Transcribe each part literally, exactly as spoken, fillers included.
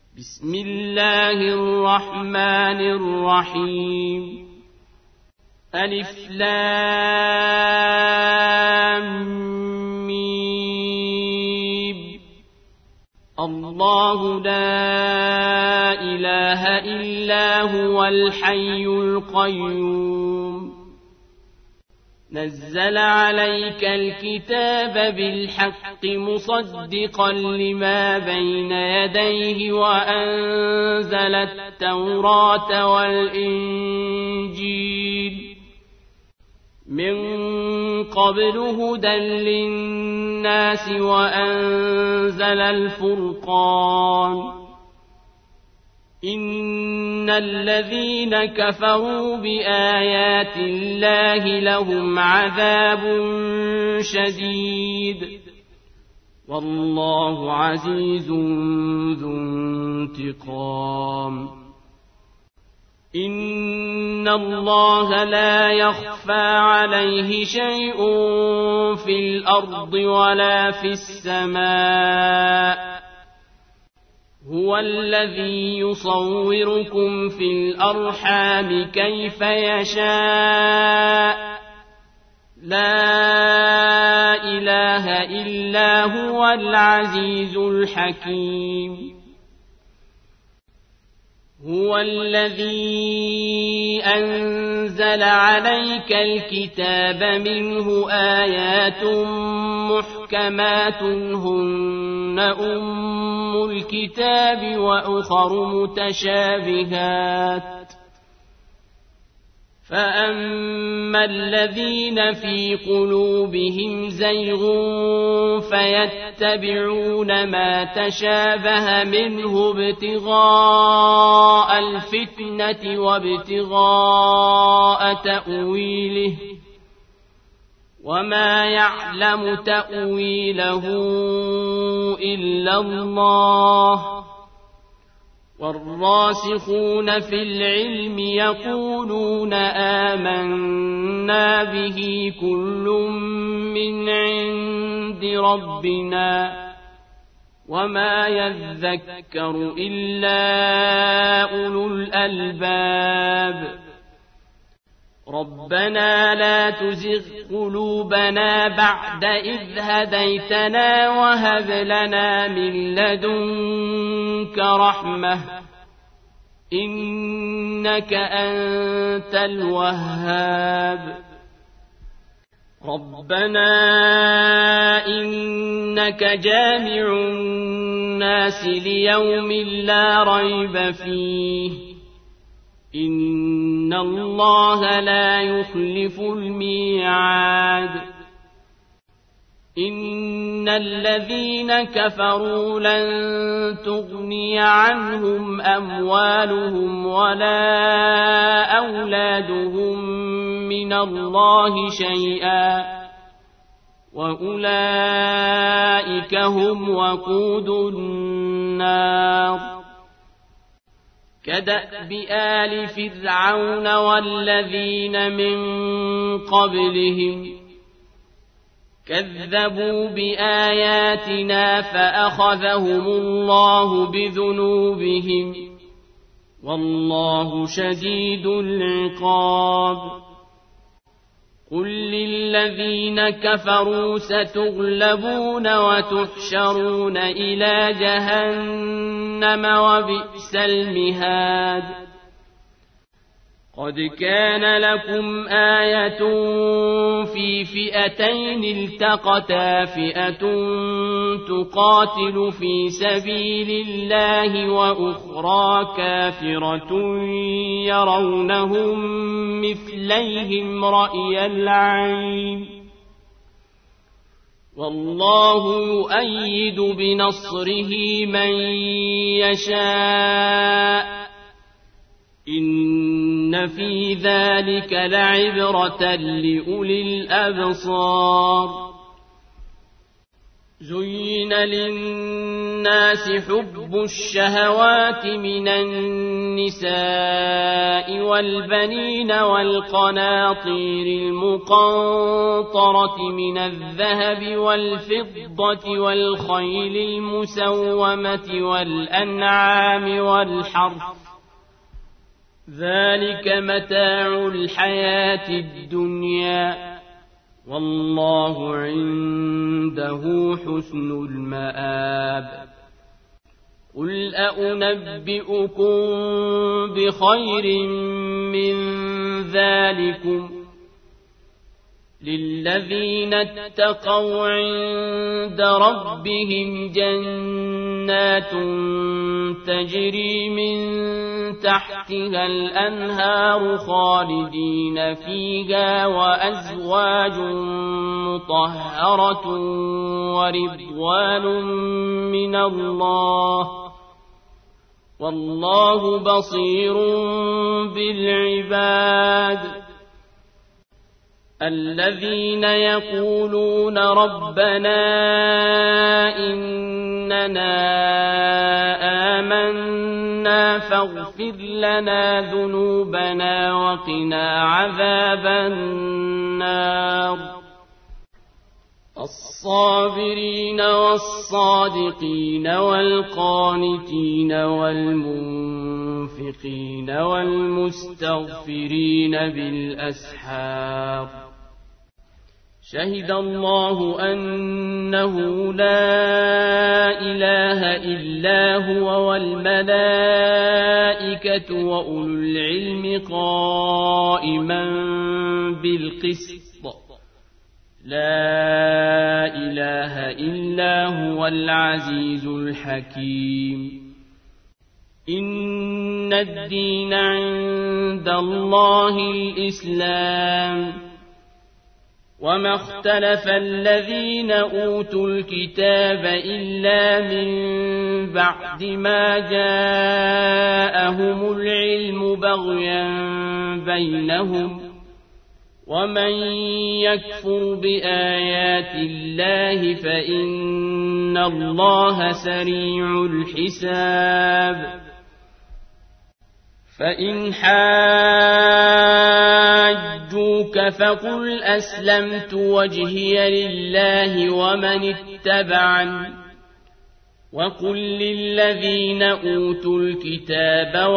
بسم الله الرحمن الرحيم ألف لام ميم الله لا إله إلا هو الحي القيوم نزل عليك الكتاب بالحق مصدقا لما بين يديه وأنزل التوراة والإنجيل من قبل هدى للناس وأنزل الفرقان إن الذين كفروا بآيات الله لهم عذاب شديد والله عزيز ذو انتقام إن الله لا يخفى عليه شيء في الأرض ولا في السماء هو الذي يصوركم في الأرحام كيف يشاء لا إله إلا هو العزيز الحكيم هو الذي أنزل عليك الكتاب منه آيات محكمات هن أم الكتاب وأخر متشابهات فأما الذين في قلوبهم زيغ فيتبعون ما تشابه منه ابتغاء الفتنة وابتغاء تأويله وما يعلم تأويله إلا الله والراسخون في العلم يقولون آمنا به كل من عند ربنا وما يذكر إلا أولو الألباب ربنا لا تزغ قلوبنا بعد إذ هديتنا وهب لنا من لدنك رحمة إنك أنت الوهاب ربنا إنك جامع الناس ليوم لا ريب فيه إن الله لا يخلف الميعاد إن الذين كفروا لن تغني عنهم أموالهم ولا أولادهم من الله شيئا وأولئك هم وقود النار كدأب آل فرعون والذين من قبلهم كذبوا بآياتنا فأخذهم الله بذنوبهم والله شديد العقاب قل للذين كفروا ستغلبون وتحشرون إلى جهنم وبئس المهاد قد كان لكم آية في فئتين التقتا فئة تقاتل في سبيل الله وأخرى كافرة يرونهم مثليهم رأي العين والله يؤيد بنصره من يشاء إن في ذلك لعبرة لأولي الأبصار زين للناس حب الشهوات من النساء والبنين والقناطير المقنطرة من الذهب والفضة والخيل المسومة والأنعام والحرث ذلك متاع الحياة الدنيا والله عنده حسن المآب قل أنبئكم بخير من ذلكم للذين اتقوا عند ربهم جنات تجري من تحتها الأنهار خالدين فيها وأزواج مطهرة ورضوان من الله والله بصير بالعباد الذين يقولون ربنا إننا آمنا فاغفر لنا ذنوبنا وقنا عذاب النار الصابرين والصادقين والقانتين والمنفقين والمستغفرين بالأسحار شهد الله أنه لا إله إلا هو والملائكة وأولو العلم قائما بالقسط لا إله إلا هو العزيز الحكيم إن الدين عند الله الإسلام وما اختلف الذين أوتوا الكتاب إلا من بعد ما جاءهم العلم بغيا بينهم ومن يكفر بآيات الله فإن الله سريع الحساب فإن حاجوك فقل أسلمت وجهي لله ومن اتبعني وقل للذين أوتوا الكتاب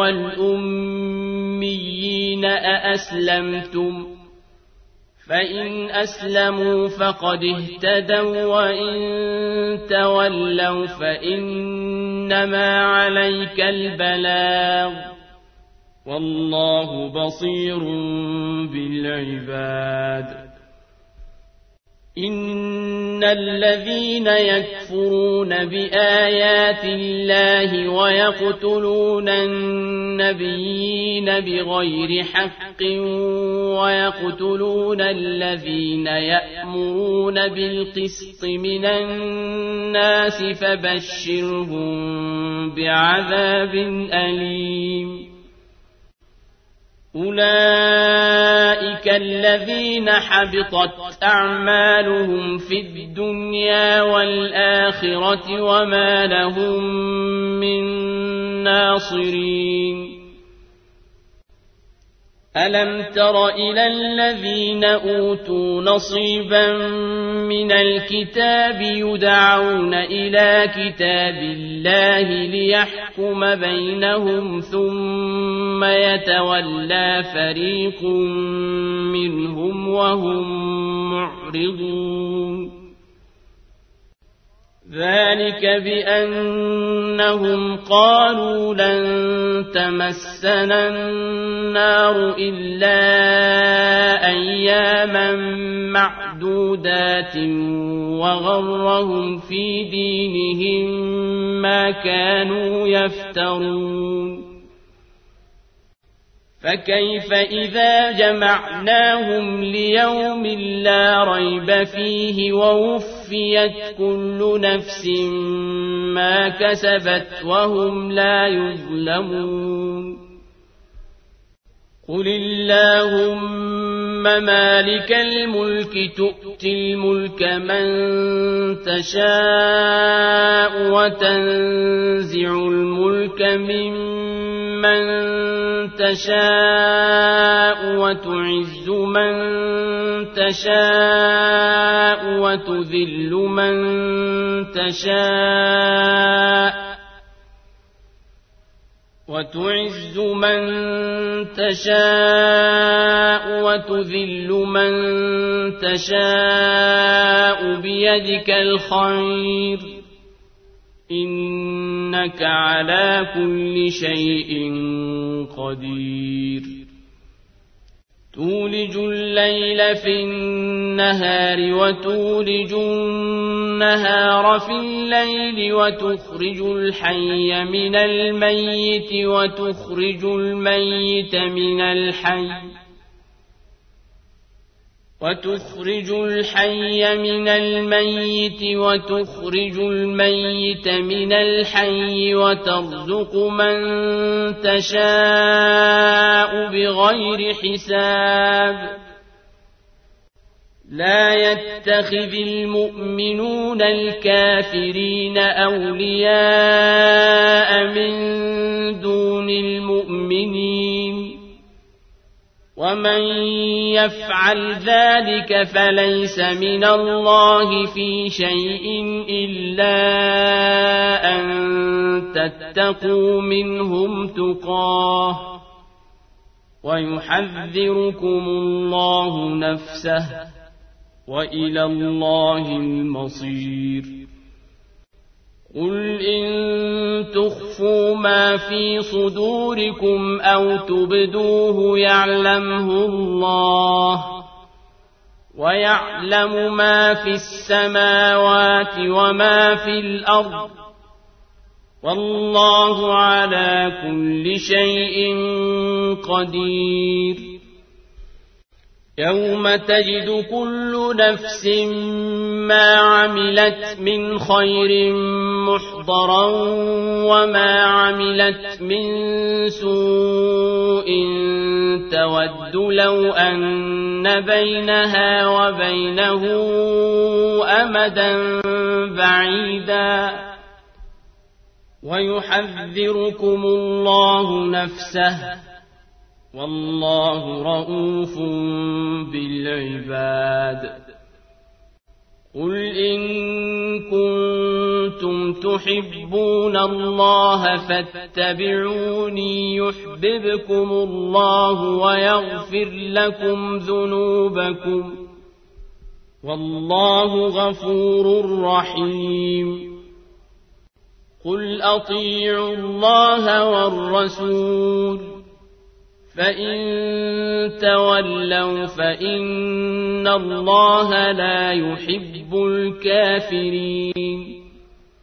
والأميين أأسلمتم فإن أسلموا فقد اهتدوا وإن تولوا فإنما عليك البلاغ والله بصير بالعباد إن الذين يكفرون بآيات الله ويقتلون النبيين بغير حق ويقتلون الذين يأمرون بالقسط من الناس فبشرهم بعذاب أليم أولئك الذين حبطت أعمالهم في الدنيا والآخرة وما لهم من ناصرين ألم تر إلى الذين أوتوا نصيبا من الكتاب يدعون إلى كتاب الله ليحكم بينهم ثم يتولى فريق منهم وهم معرضون ذلك بأنهم قالوا لن تمسنا النار إلا أياما معدودات وغرهم في دينهم ما كانوا يفترون فكيف إذا جمعناهم ليوم لا ريب فيه ووفيت كل نفس ما كسبت وهم لا يظلمون قل اللهم مالك الملك تؤتي الملك من تشاء وتنزع الملك ممن تشاء وتعز من تشاء وتذل من تشاء وتعز من تشاء وتذل من تشاء بيدك الخير إنك على كل شيء قدير تولج الليل في النهار وتولج النهار في الليل وتخرج الحي من الميت وتخرج الميت من الحي وتخرج الحي من الميت وتخرج الميت من الحي وترزق من تشاء بغير حساب لا يتخذ المؤمنون الكافرين أولياء من دون المؤمنين ومن يفعل ذلك فليس من الله في شيء إلا أن تتقوا منهم تقاه ويحذركم الله نفسه وإلى الله المصير قل إن تخفوا ما في صدوركم أو تبدوه يعلمه الله ويعلم ما في السماوات وما في الأرض والله على كل شيء قدير يوم تجد كل نفس ما عملت من خير محضرا وما عملت من سوء تود لو أن بينها وبينه أمدا بعيدا ويحذركم الله نفسه والله رؤوف بالعباد قل إن كنتم تحبون الله فاتبعوني يحببكم الله ويغفر لكم ذنوبكم والله غفور رحيم قل أطيعوا الله والرسول فإن تولوا فإن الله لا يحب الكافرين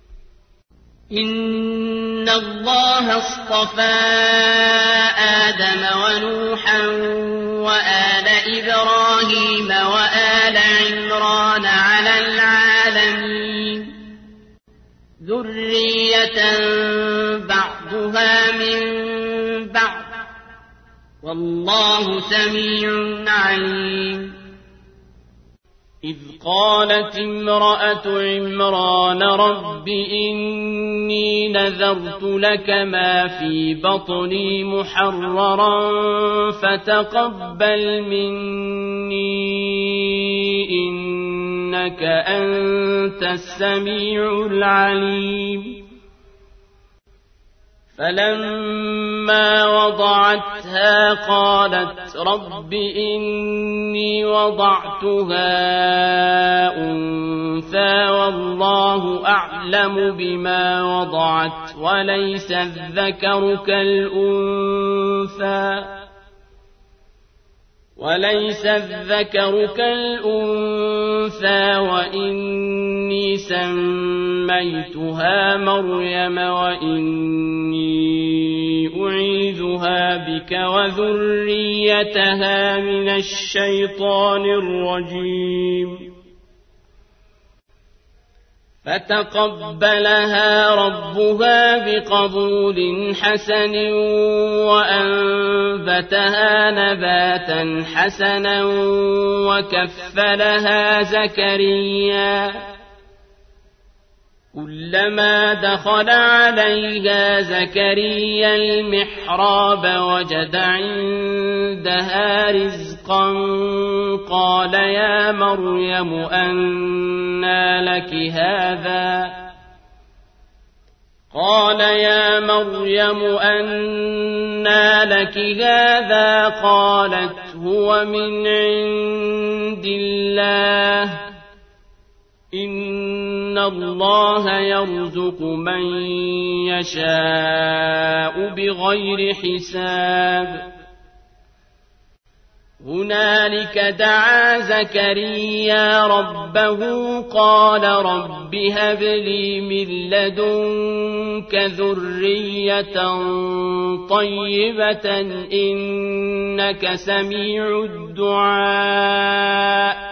إن الله اصطفى آدم ونوحا وآل إبراهيم وآل عمران على العالمين ذرية بعضها من بعض والله سميع عليم إذ قالت امرأة عمران رب إني نذرت لك ما في بطني محررا فتقبل مني إنك أنت السميع العليم فلما وضعتها قالت رب إني وضعتها أنثى والله أعلم بما وضعت وليس الذكر كالأنثى وليس الذكر كالأنثى وإني سميتها مريم وإني أعيذها بك وذريتها من الشيطان الرجيم فتقبلها ربها بقبول حسن وأنبتها نباتا حسنا وكفلها زكريا كلما دخل عليها زكريا المحراب وجد عندها رزقا قال يا مريم أنى لك هذا قال يا مريم أنى لك هذا قالت هو من عند الله إن الله يرزق من يشاء بغير حساب هنالك دعا زكريا ربه قال رب هب لي من لدنك ذرية طيبة إنك سميع الدعاء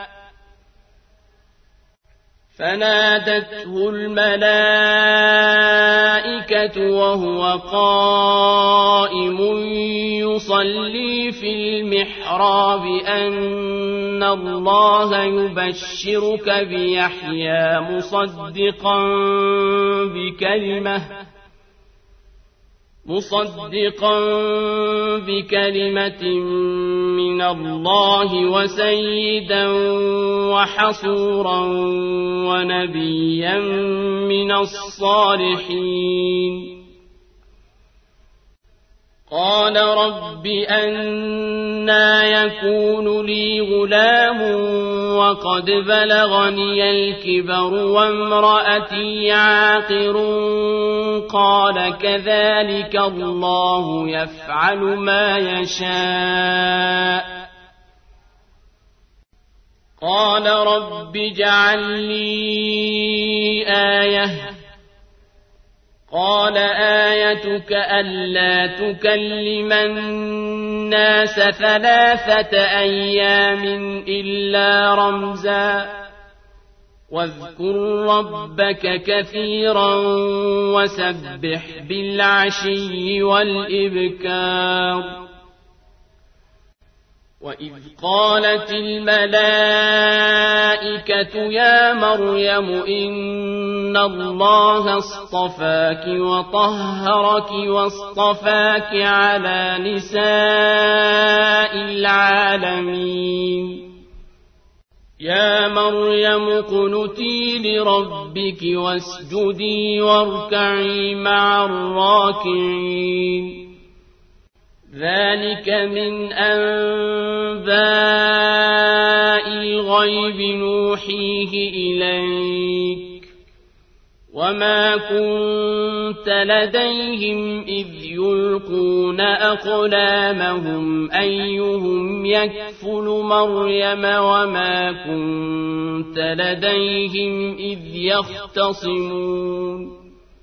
فنادته الملائكة وهو قائم يصلي في المحراب أن الله يبشرك بيحيى مصدقا بكلمة مصدقا بكلمة من الله وسيدا وحصورا ونبيا من الصالحين قال رب أنى يكون لي غلام وقد بلغني الكبر وامرأتي عاقر قال كذلك الله يفعل ما يشاء قال رب اجعل لي آية قال آيتك ألا تكلم الناس ثلاثة أيام إلا رمزا واذكر ربك كثيرا وسبح بالعشي والإبكار وإذ قالت الملائكة يا مريم إن الله اصطفاك وطهرك واصطفاك على نساء العالمين يا مريم اقنتي لربك واسجدي واركعي مع الراكعين ذلك من أنباء الغيب نوحيه إليك وما كنت لديهم إذ يلقون أقلامهم أيهم يكفل مريم وما كنت لديهم إذ يختصمون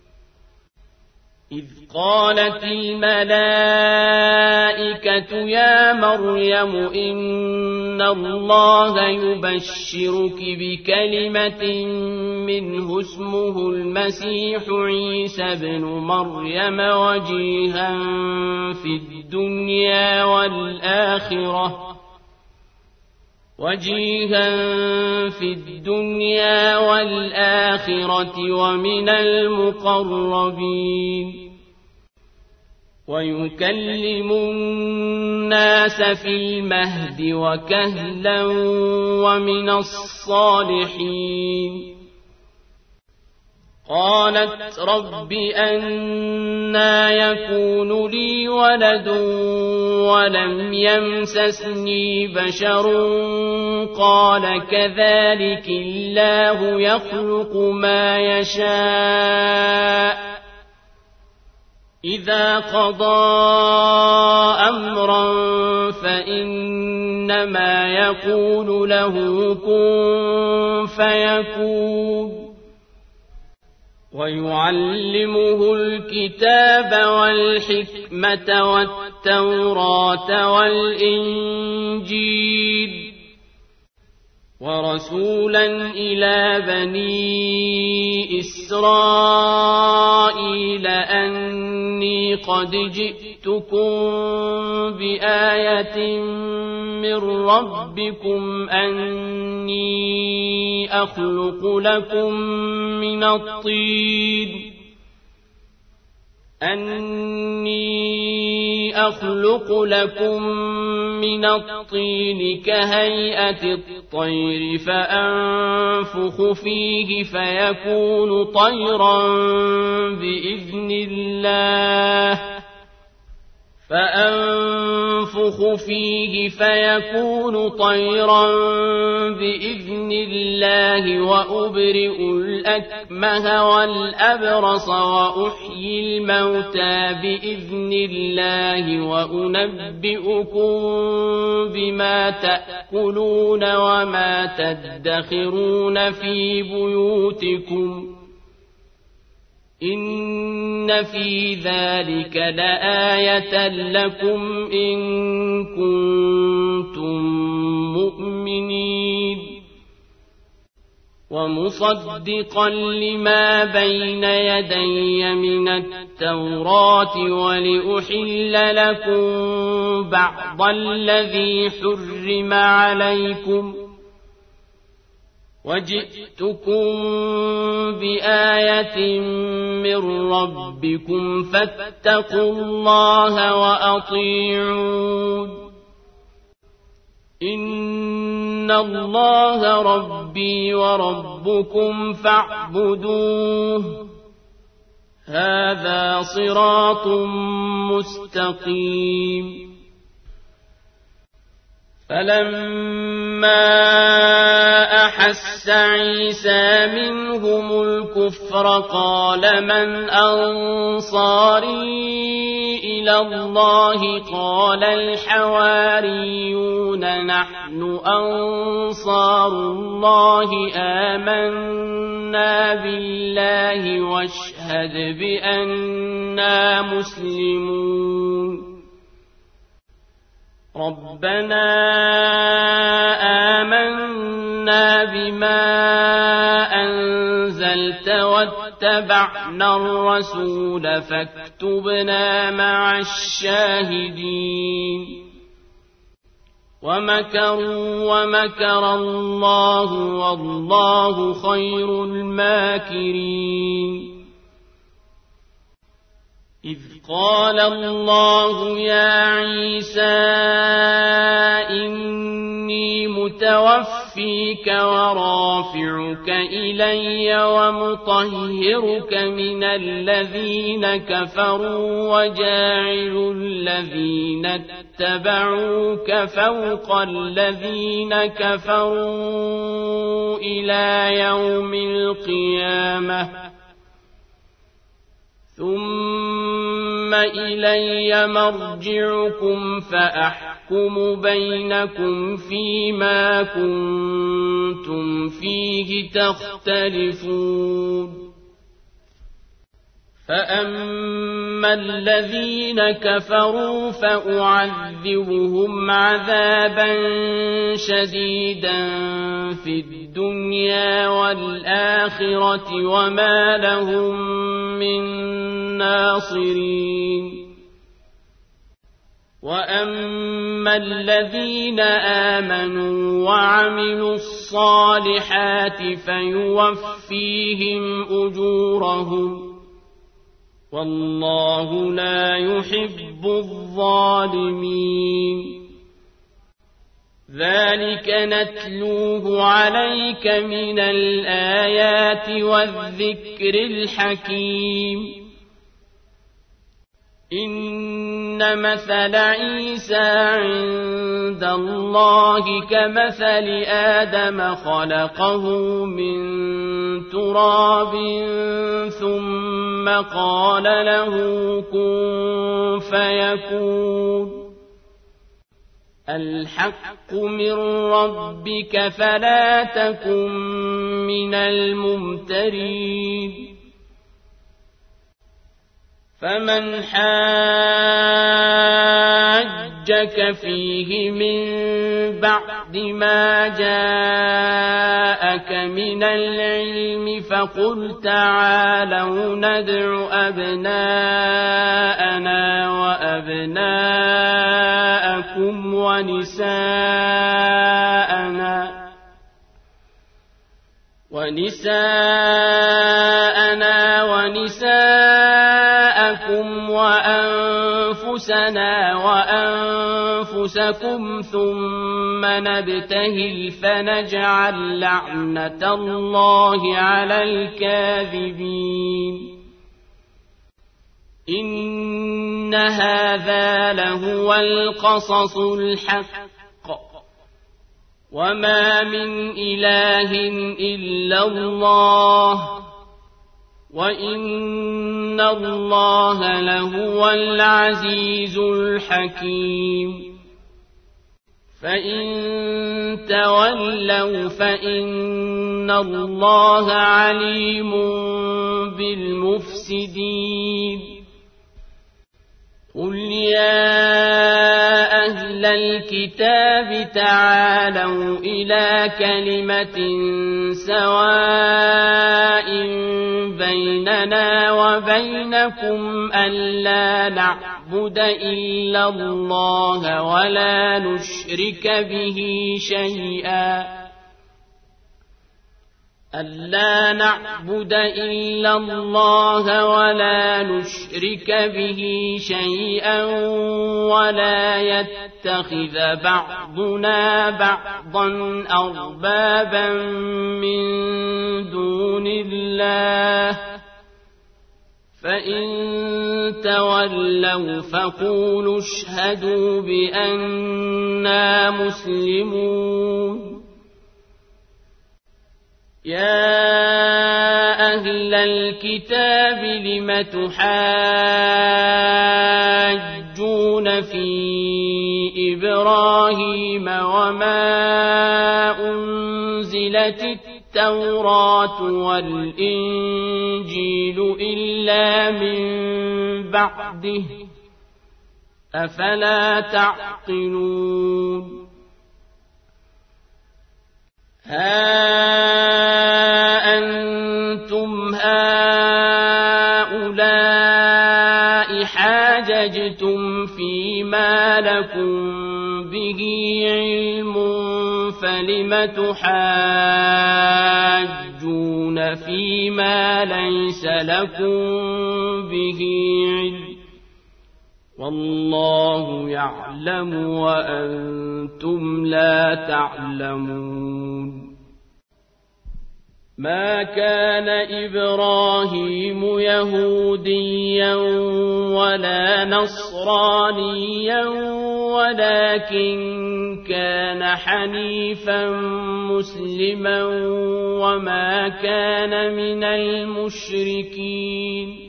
إذ قالت الملائكة يا مريم إن الله يبشرك بكلمة منه اسمه المسيح عيسى بن مريم وجيها في الدنيا والآخرة وجيها في الدنيا والآخرة ومن المقربين ويكلم الناس في المهد وكهلا ومن الصالحين قالت رب أنى يكون لي ولد ولم يمسسني بشر قال كذلك الله يخلق ما يشاء إذا قضى أمرا فإنما يقول له كن فيكون ويعلمه الكتاب والحكمة والتوراة والإنجيل ورسولا إلى بني إسرائيل أني قد جئتكم بآية من ربكم أني أخلق لكم من الطين أني أخلق لكم من الطين كهيئة الطير فأنفخ فيه فيكون طيرا بإذن الله فأنفخ فيه فيكون طيرا بإذن الله وأبرئ الأكمه والأبرص وأحيي الموتى بإذن الله وأنبئكم بما تأكلون وما تدخرون في بيوتكم إن في ذلك لآية لكم إن كنتم مؤمنين ومصدقا لما بين يدي من التوراة ولأحل لكم بعض الذي حرم عليكم وجئتكم بآية من ربكم فاتقوا الله وأطيعون إن الله ربي وربكم فاعبدوه هذا صراط مستقيم فلما أحس عيسى منهم الكفر قال من أنصاري إلى الله قال الحواريون نحن أنصار الله آمنا بالله واشهد بأننا مسلمون ربنا آمنا بما أنزلت واتبعنا الرسول فاكتبنا مع الشاهدين ومكروا ومكر الله والله خير الماكرين إذ قال الله يا عيسى إني متوفيك ورافعك إلي ومطهرك من الذين كفروا وجاعل الذين اتبعوك فوق الذين كفروا إلى يوم القيامة ثم إلي مرجعكم فأحكم بينكم فيما كنتم فيه تختلفون فأما الذين كفروا فأعذبهم عذابا شديدا في الدنيا والآخرة وما لهم من ناصرين وأما الذين آمنوا وعملوا الصالحات فيوفيهم أجورهم والله لا يحب الظالمين ذلك نتلوه عليك من الآيات والذكر الحكيم إن مثل عيسى عند الله كمثل آدم خلقه من تراب ثم قال له كن فيكون الحق من ربك فلا تكن من الممترين فمن حاجك فيه من بعد بعد ما جاءك من العلم فقل تعالوا ندع أبناءنا وأبناءكم ونساءنا ونساءنا ونساءكم وأنفسنا وأنفسكم ثم نبتهل فنجعل لعنة الله على الكاذبين إن هذا لهو القصص الحق وما من إله إلا الله وإن الله لهو العزيز الحكيم فإن تولوا فإن الله عليم بالمفسدين قل يا أهل الكتاب تعالوا إلى كلمة سواء بيننا وبينكم ألا نعبد إلا الله ولا نشرك به شيئا ألا نعبد إلا الله ولا نشرك به شيئا ولا يتخذ بعضنا بعضا أربابا من دون الله فإن تولوا فقولوا اشهدوا بأننا مسلمون يا أهل الكتاب لم تحاجون في إبراهيم وما أنزلت التوراة والإنجيل إلا من بعده أفلا تعقلون ها أنتم هؤلاء حاججتم فيما لكم به علم فلم تحاجون فيما ليس لكم به علم والله يعلم وأنتم لا تعلمون ما كان إبراهيم يهوديا ولا نصرانيا ولكن كان حنيفا مسلما وما كان من المشركين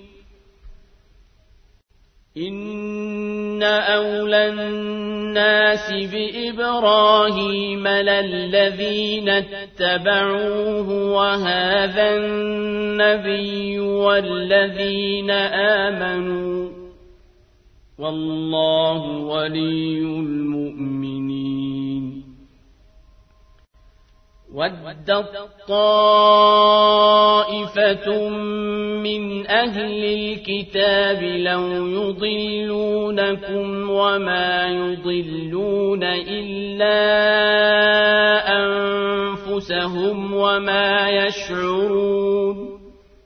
إن أولى الناس بإبراهيم للذين اتبعوه وهذا النبي والذين آمنوا والله ولي المؤمنين ودت طائفة من أهل الكتاب لو يضلونكم وما يضلون إلا أنفسهم وما يشعرون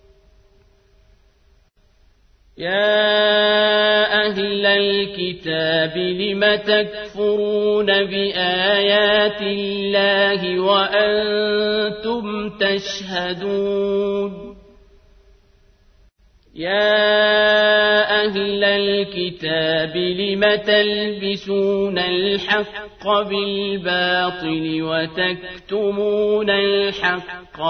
يا أهل الكتاب لم تكفرون بآيات الله وأنتم تشهدون يا أهل الكتاب لم تلبسون الحق بالباطل وتكتمون الحق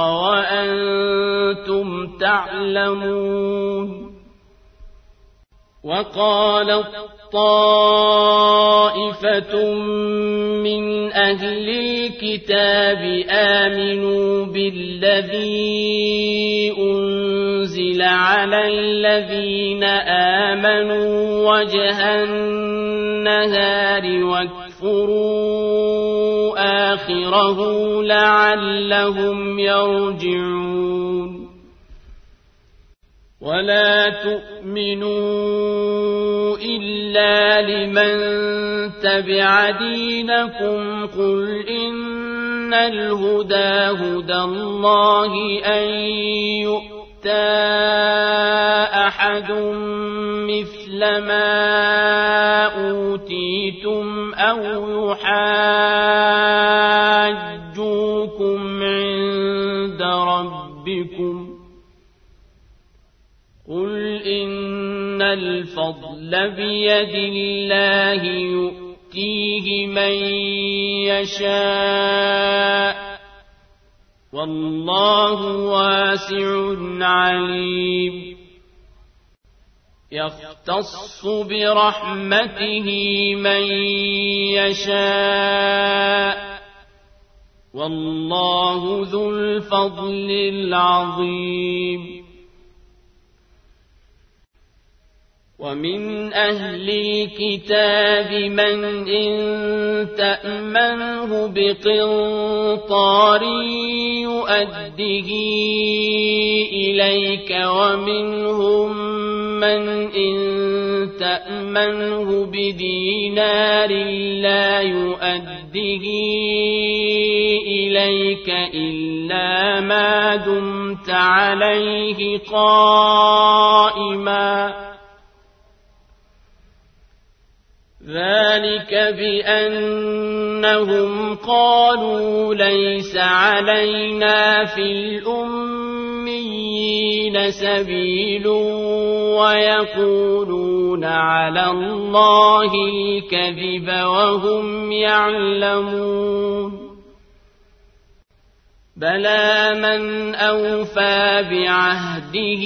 وأنتم تعلمون وقالت طائفة من أهل الكتاب آمنوا بالذي أنزل على الذين آمنوا وجه النهار واكفروا آخره لعلهم يرجعون ولا تؤمنوا إلا لمن تبع دينكم قل إن الهدى هدى الله أن يؤتى أحد مثل ما أوتيتم أو يحاجوكم عند ربكم قل إن الفضل بيد الله يؤتيه من يشاء والله واسع عليم يختص برحمته من يشاء والله ذو الفضل العظيم ومن أهل الكتاب من إن تأمنه بقنطار يؤده إليك ومنهم من إن تأمنه بدينار لا يؤده إليك إلا ما دمت عليه قائما ذلك بأنهم قالوا ليس علينا في الأميين سبيل ويقولون على الله الكذب وهم يعلمون بلى من أوفى بعهده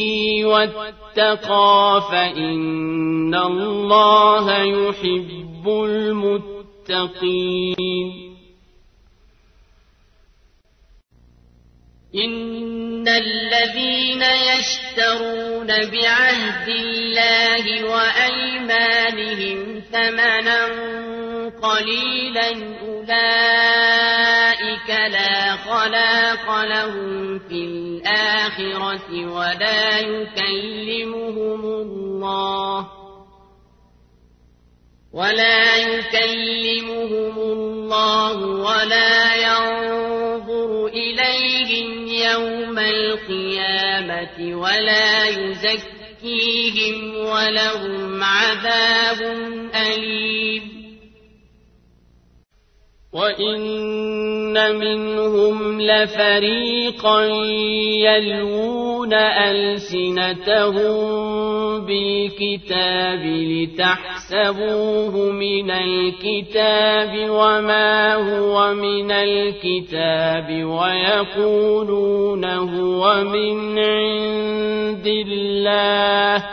واتقى فإن الله يحب المتقين إن الذين يشترون بعهد الله وأيمانهم ثمنا قليلا أولئك لا خلاق لهم في الآخرة ولا يكلمهم الله ولا يكلمهم الله ولا ينظر إليهم يوم القيامة ولا يزكيهم ولهم عذاب أليم وإن منهم لفريقا يلوون ألسنتهم بالكتاب لتحسبوه من الكتاب وما هو من الكتاب ويقولون هو من عند الله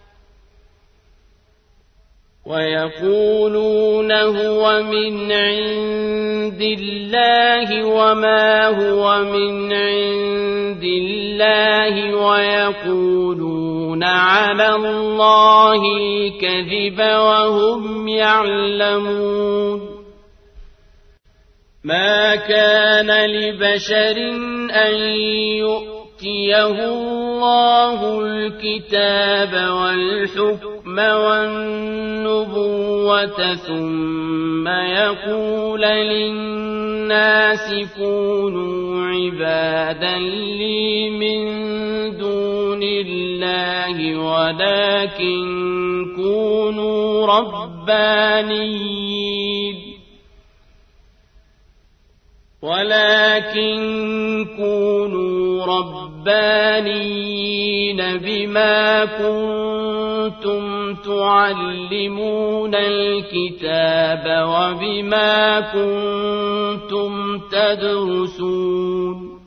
ويقولون هو من عند الله وما هو من عند الله ويقولون على الله الكذب وهم يعلمون ما كان لبشر أن يؤتيه الله الكتاب والحكم والنبوة ثم يقول للناس كونوا عبادا لي من دون الله ولكن كونوا ربانيين ولكن كونوا ربانيين بما كنتم تعلمون الكتاب وبما كنتم تدرسون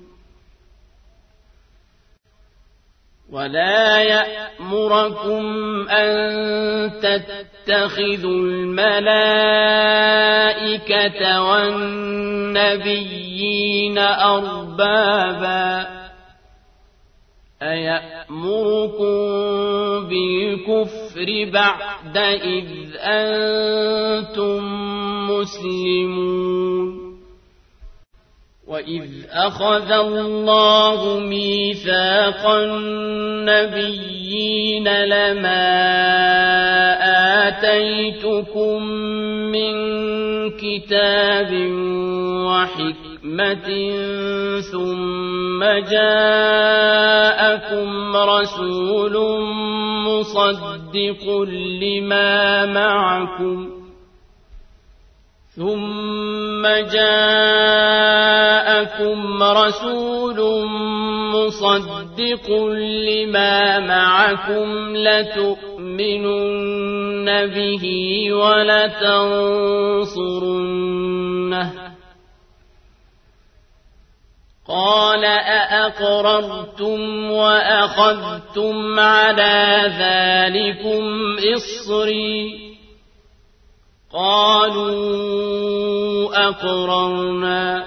ولا يأمركم أن تتخذوا الملائكة والنبيين أربابا أيأمركم بالكفر بعد إذ أنتم مسلمون وإذ أخذ الله ميثاق النبيين لما آتيتكم من كتاب وحكمة ثم جاءكم رسول مصدق لما معكم ثم جاءكم رسول مصدق لما معكم لتؤمنن به ولتنصرنه قال أأقررتم وأخذتم على ذلكم إصري قالوا أقررنا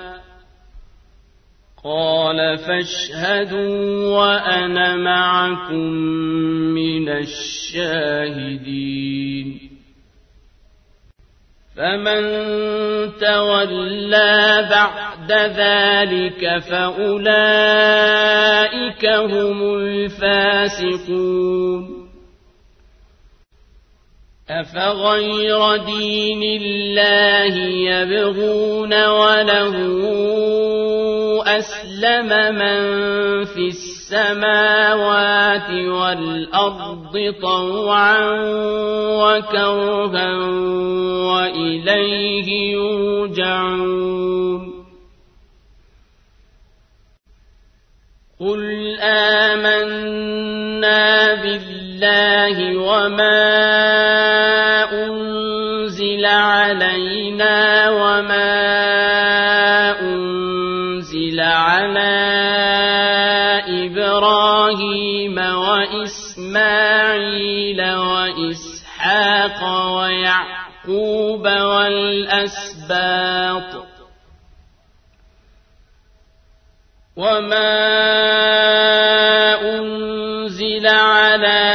قال فاشهدوا وأنا معكم من الشاهدين فمن تولى بعد ذلك فأولئك هم الفاسقون أفغير دين الله يبغون وله أسلم من في السماوات والأرض طوعا وكرها وإليه يرجعون قل آمنا بالله وما أنزل علينا وما أنزل على إبراهيم وإسماعيل وإسحاق ويعقوب والأسباط وما أنزل على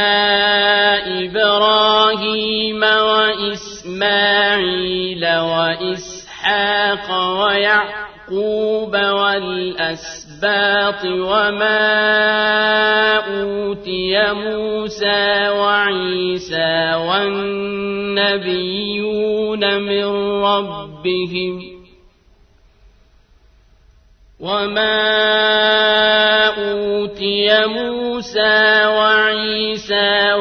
إبراهيم وإسماعيل وإسحاق ويعقوب والأسباط وما أوتي موسى وعيسى والنبيون من ربهم وما أوتي موسى وعيسى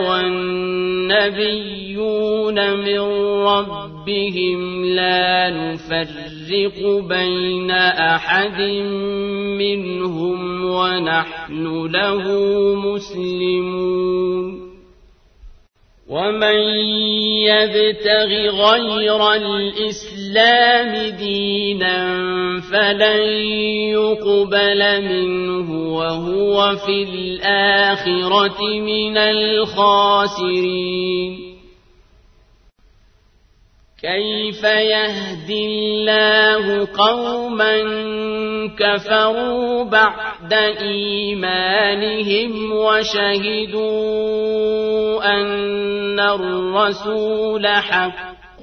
والنبيون من ربهم لا نفرق بين أحد منهم ونحن له مسلمون ومن يبتغ غير الإسلام دينا فلن يقبل منه وهو في الآخرة من الخاسرين كيف يهدي الله قوما كفروا بعد إيمانهم وشهدوا أن الرسول حق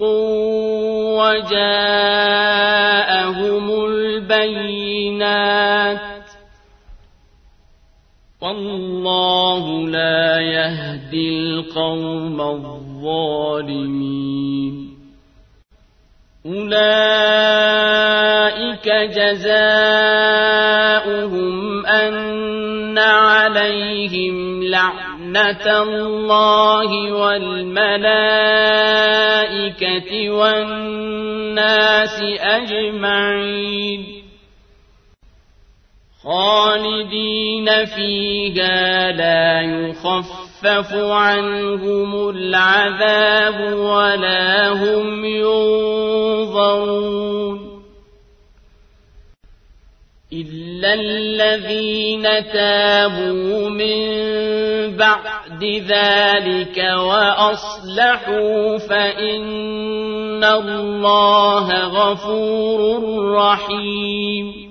وجاءهم البينات والله لا يهدي القوم الظالمين أولئك جزاؤهم أن عليهم لعنة الله والملائكة والناس أجمعين خالدين فيها لا يخفف عنهم العذاب ولا هم ينظرون إلا الذين تابوا من بعد ذلك وأصلحوا فإن الله غفور رحيم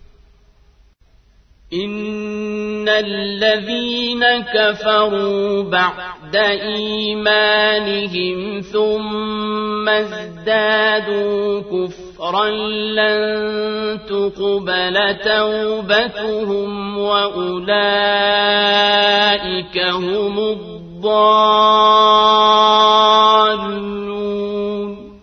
إن الذين كفروا بعد إيمانهم ثم ازدادوا كفرا كفرا لن تقبل توبتهم وأولئك هم الضالون.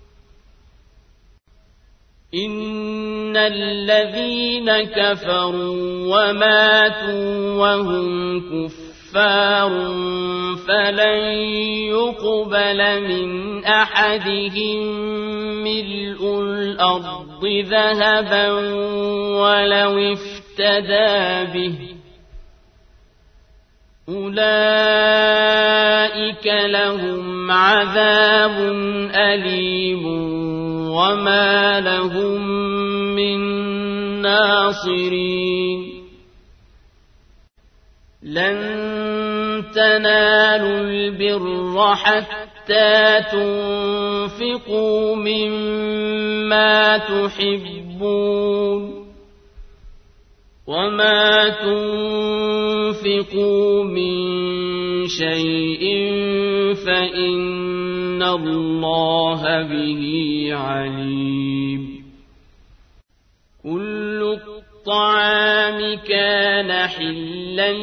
إن الذين كفروا وماتوا وهم كفار فلن يقبل من أحدهم ملء الأرض ذهبا ولو افتدى به، أولئك لهم عذاب أليم وما لهم من ناصرين. لن تنالوا البر حتى تنفقوا مما تحبون، وما تنفقوا من شيء فإن الله به عليم. كل الطعام كان حلا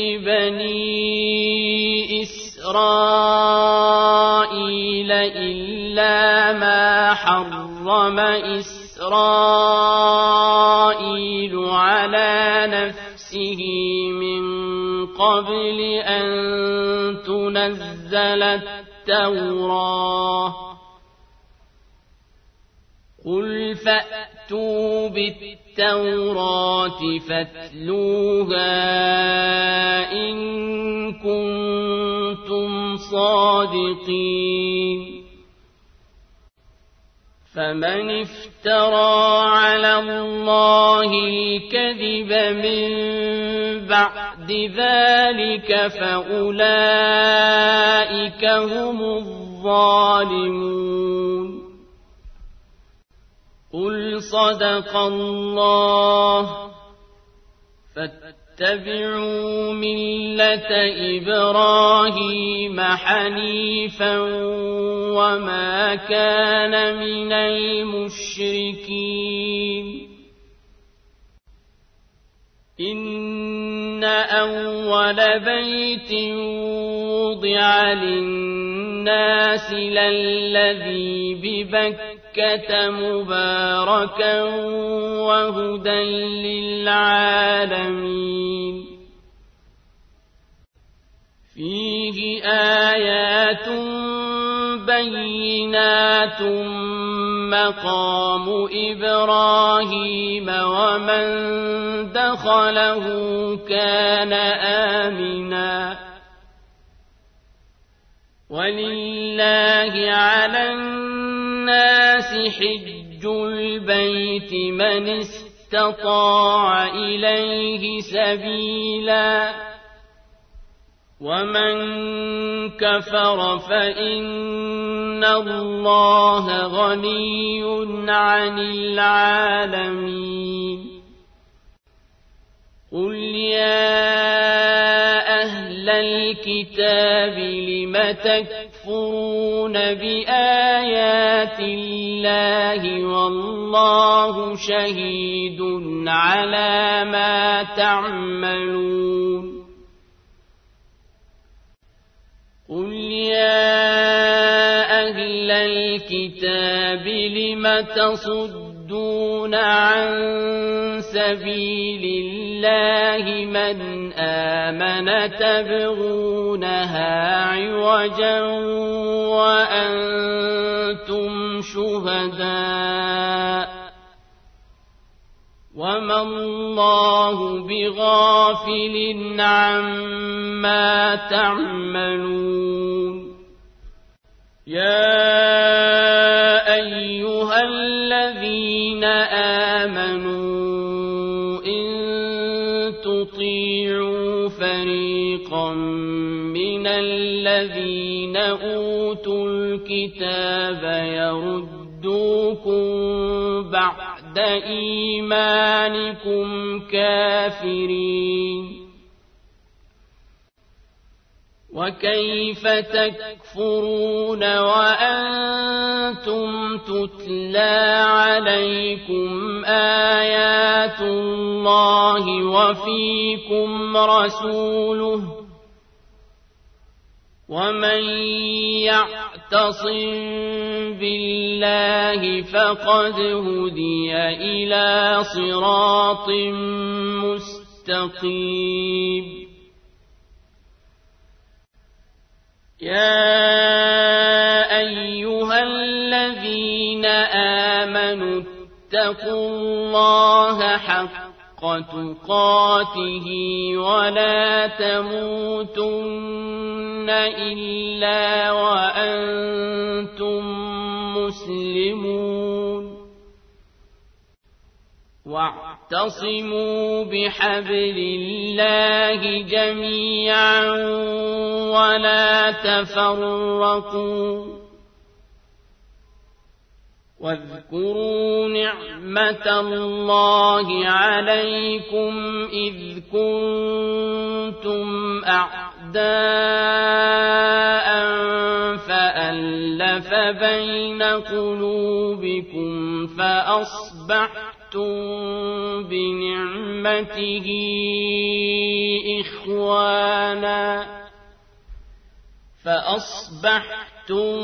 لبني إسرائيل إلا ما حرم إسرائيل على نفسه من قبل أن تنزل التوراة. قل فأتوا بالتوراة فاتلوها إن كنتم صادقين. فمن افترى على الله الكذب من بعد ذلك فأولئك هم الظالمون. قل صدق الله فاتبعوا ملة إبراهيم حنيفا وما كان من المشركين. إن أول بيت وضع للناس للذي ببكة مباركا وهدى للعالمين. فيه آيات بينات مقام إبراهيم ومن دخله كان آمنا. ولله على الناس حج البيت من استطاع إليه سبيلا ومن كفر فإن الله غني عن العالمين. قل يا أهل الكتاب لم تكفرون بآيات الله والله شهيد على ما تعملون. قل يا أهل الكتاب لم تصدون عن سبيل الله من آمن تبغونها عوجا وأنتم شهداء وما الله بغافل عما تعملون. يا أيها الذين آمنوا إن تطيعوا فريقا من الذين أوتوا الكتاب يردوكم بعد إيمانكم كافرين. وكيف تكفرون وأنتم تتلون تتلى عليكم آيات الله وفيكم رسوله ومن يعتصم بالله فقد هدي إلى صراط مستقيم يا أيها الذين آمنوا اتقوا الله حق تقاته ولا تموتن إلا وأنتم مسلمون واعتصموا بحبل الله جميعا ولا تفرقوا واذكروا نعمة الله عليكم إذ كنتم أعداء فألف بين قلوبكم فأصبحتم بنعمته إخوانا فأصبحتم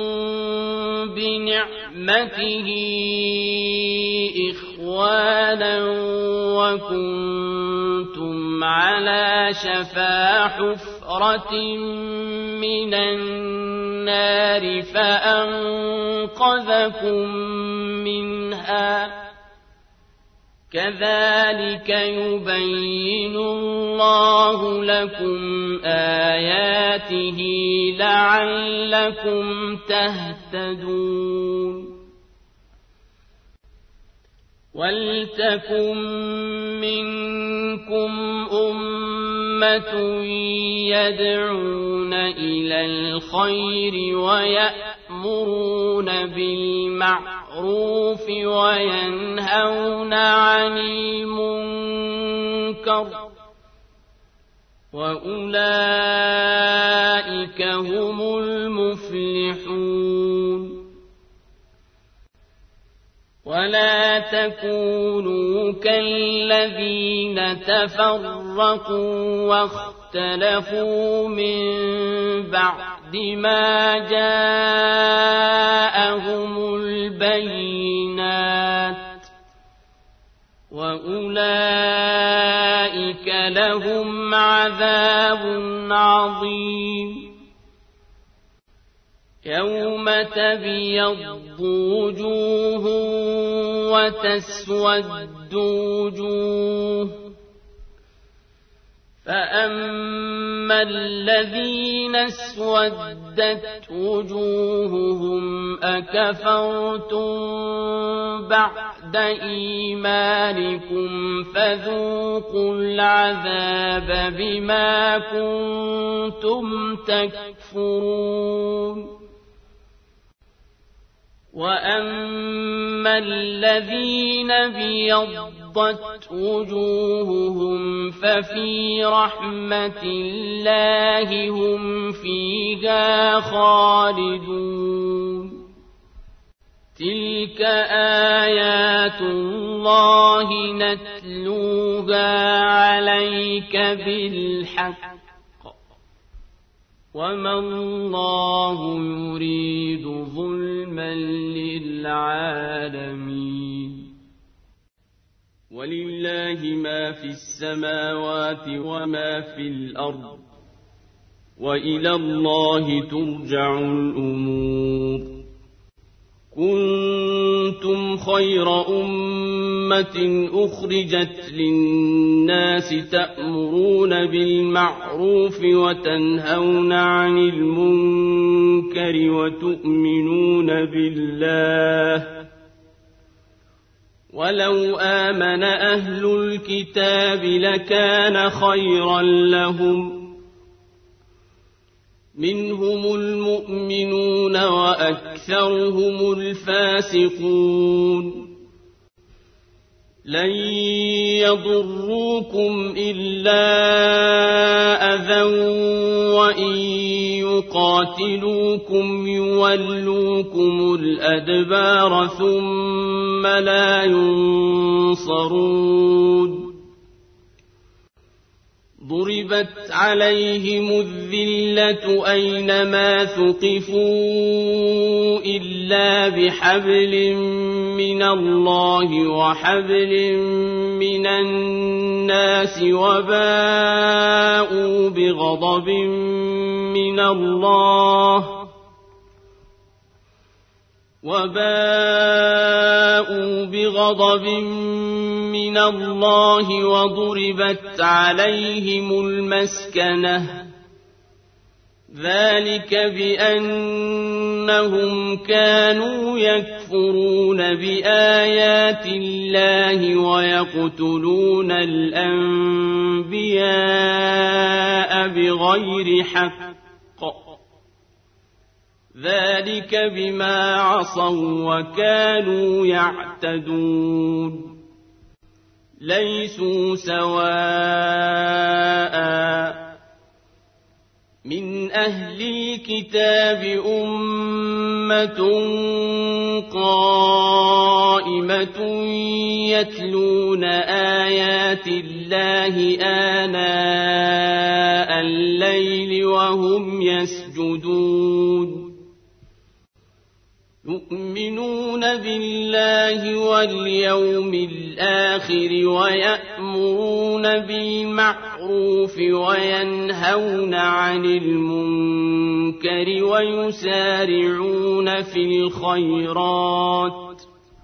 بنعمته إخوانا وكنتم على شفا حفرة من النار فأنقذكم منها كذلك يبين الله لكم آياته لعلكم تهتدون ولتكن منكم أمة يدعون إلى الخير ويأمرون بالمعروف وينهون عن المنكر وأولئك هم المفلحون ولا تكونوا كالذين تفرقوا واختلفوا من بعد ما جاءهم البينات وأولئك لهم عذاب عظيم يوم تبيض وجوه وتسود وجوه فأما الذين اسودت وجوههم أكفرتم بعد إيمانكم فذوقوا العذاب بما كنتم تكفرون وأما الذين بيضت وجوههم ففي رحمة الله هم فيها خالدون تلك آيات الله نتلوها عليك بالحق وما الله يريد ظلما للعالمين ولله ما في السماوات وما في الأرض وإلى الله ترجع الأمور كنتم خير أمة أخرجت للناس تأمرون بالمعروف وتنهون عن المنكر وتؤمنون بالله ولو آمن أهل الكتاب لكان خيرا لهم منهم المؤمنون وأكثرهم الفاسقون لن يضروكم إلا أذى وإن يقاتلوكم يولوكم الأدبار ثم لا ينصرون ضربت عليهم الذلة أينما ثقفوا إلا بحبل من الله وحبل من الناس وباءوا بغضب من الله وباءوا بغضب من الله وضربت عليهم المسكنة ذلك بأنهم كانوا يكفرون بآيات الله ويقتلون الأنبياء بغير حق ذلك بما عصوا وكانوا يعتدون ليسوا سواء من أهل الكتاب أمة قائمة يتلون آيات الله آناء الليل وهم يسجدون يؤمنون بالله واليوم الآخر ويأمرون بالمعروف وينهون عن المنكر ويسارعون في الخيرات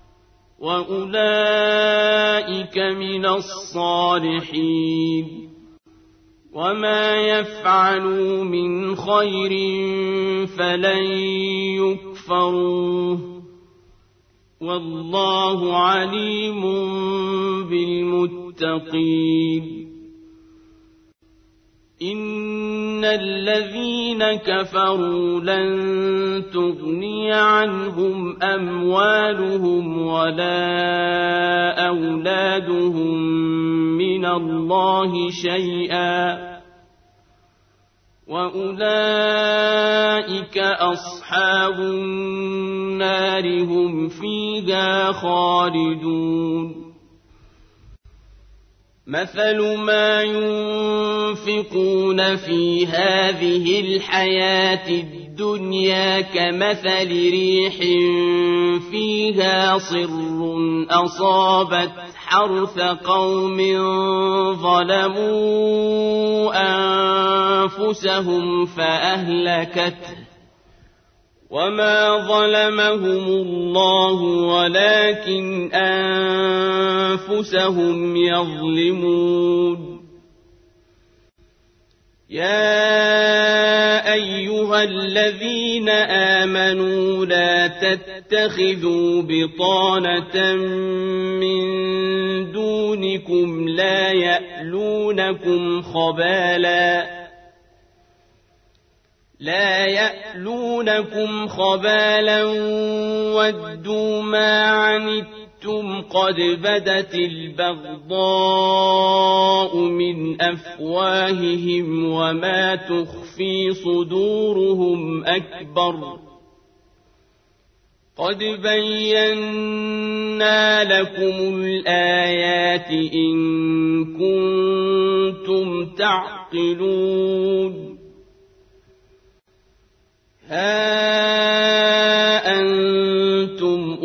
وأولئك من الصالحين وما يفعلوا من خير فلن يكفروه والله عليم بالمتقين إن الذين كفروا لن تغني عنهم أموالهم ولا أولادهم من الله شيئا وأولئك أصحاب النار هم فيها خالدون مثل ما ينفقون في هذه الحياة الدنيا كمثل ريح فيها صر أصابت حرث قوم ظلموا أنفسهم فأهلكته وما ظلمهم الله ولكن أنفسهم يظلمون يا أيها الذين آمنوا لا تتخذوا بطانة من دونكم لا يألونكم خبالا لا يألونكم خبالا ودوا ما عنتم قد بدت البغضاء من أفواههم وما تخفي صدورهم أكبر قد بينا لكم الآيات إن كنتم تعقلون ها أنتم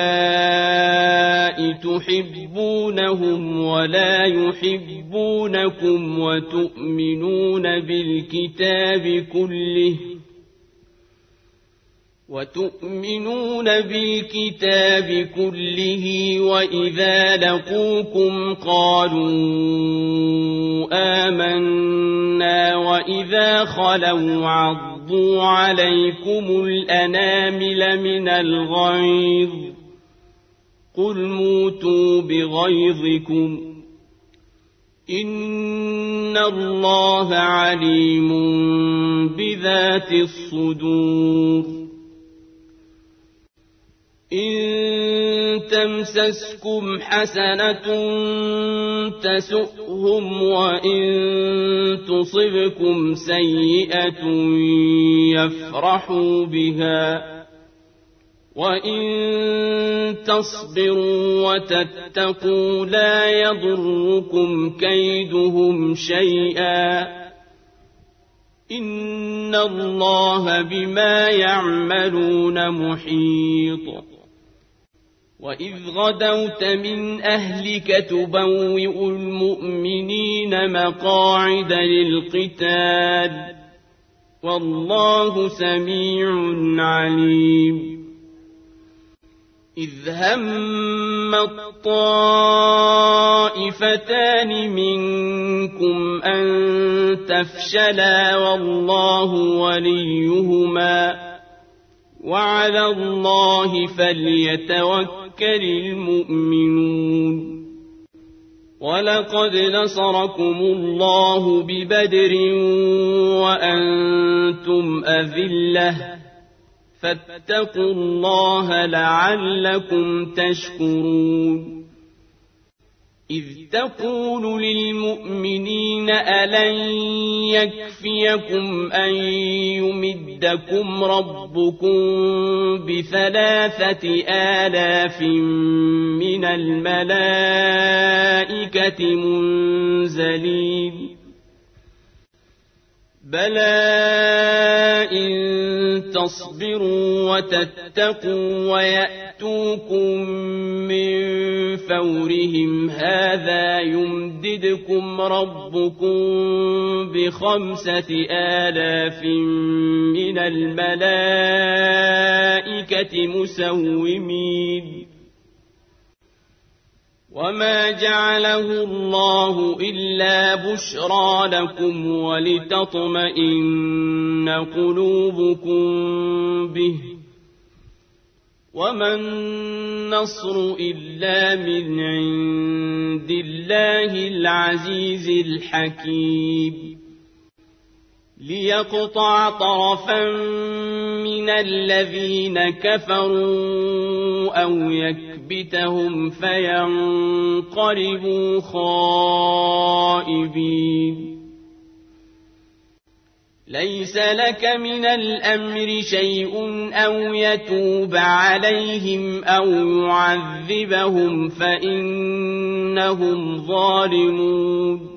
أولئك تحبونهم ولا يحبونكم وتؤمنون بالكتاب كله وتؤمنون بالكتاب كله وإذا لقوكم قالوا آمنا وإذا خلوا عضوا عليكم الأنامل من الغيظ قل موتوا بغيظكم إن الله عليم بذات الصدور إن تمسسكم حسنة تسؤهم وإن تصبكم سيئة يفرحوا بها وإن تصبروا وتتقوا لا يضركم كيدهم شيئا إن الله بما يعملون محيط وإذ غدوت من أهلك تبوئ المؤمنين مقاعد للقتال والله سميع عليم إذ هم الطائفتان منكم أن تفشلا والله وليهما وعلى الله فليتوكل المؤمنون ولقد نصركم الله ببدر وأنتم أذلة فاتقوا الله لعلكم تشكرون إذ تقول للمؤمنين ألن يكفيكم أن يمدكم ربكم بثلاثة آلاف من الملائكة منزلين بلى إن تصبروا وتتقوا ويأتوكم من فورهم هذا يمددكم ربكم بخمسة آلاف من الملائكة مسومين وما جعله الله إلا بشرى لكم ولتطمئن قلوبكم به وما النصر إلا من عند الله العزيز الحكيم ليقطع طرفا من الذين كفروا أو يكبتهم فينقلبوا خائبين ليس لك من الأمر شيء أو يتوب عليهم أو يعذبهم فإنهم ظالمون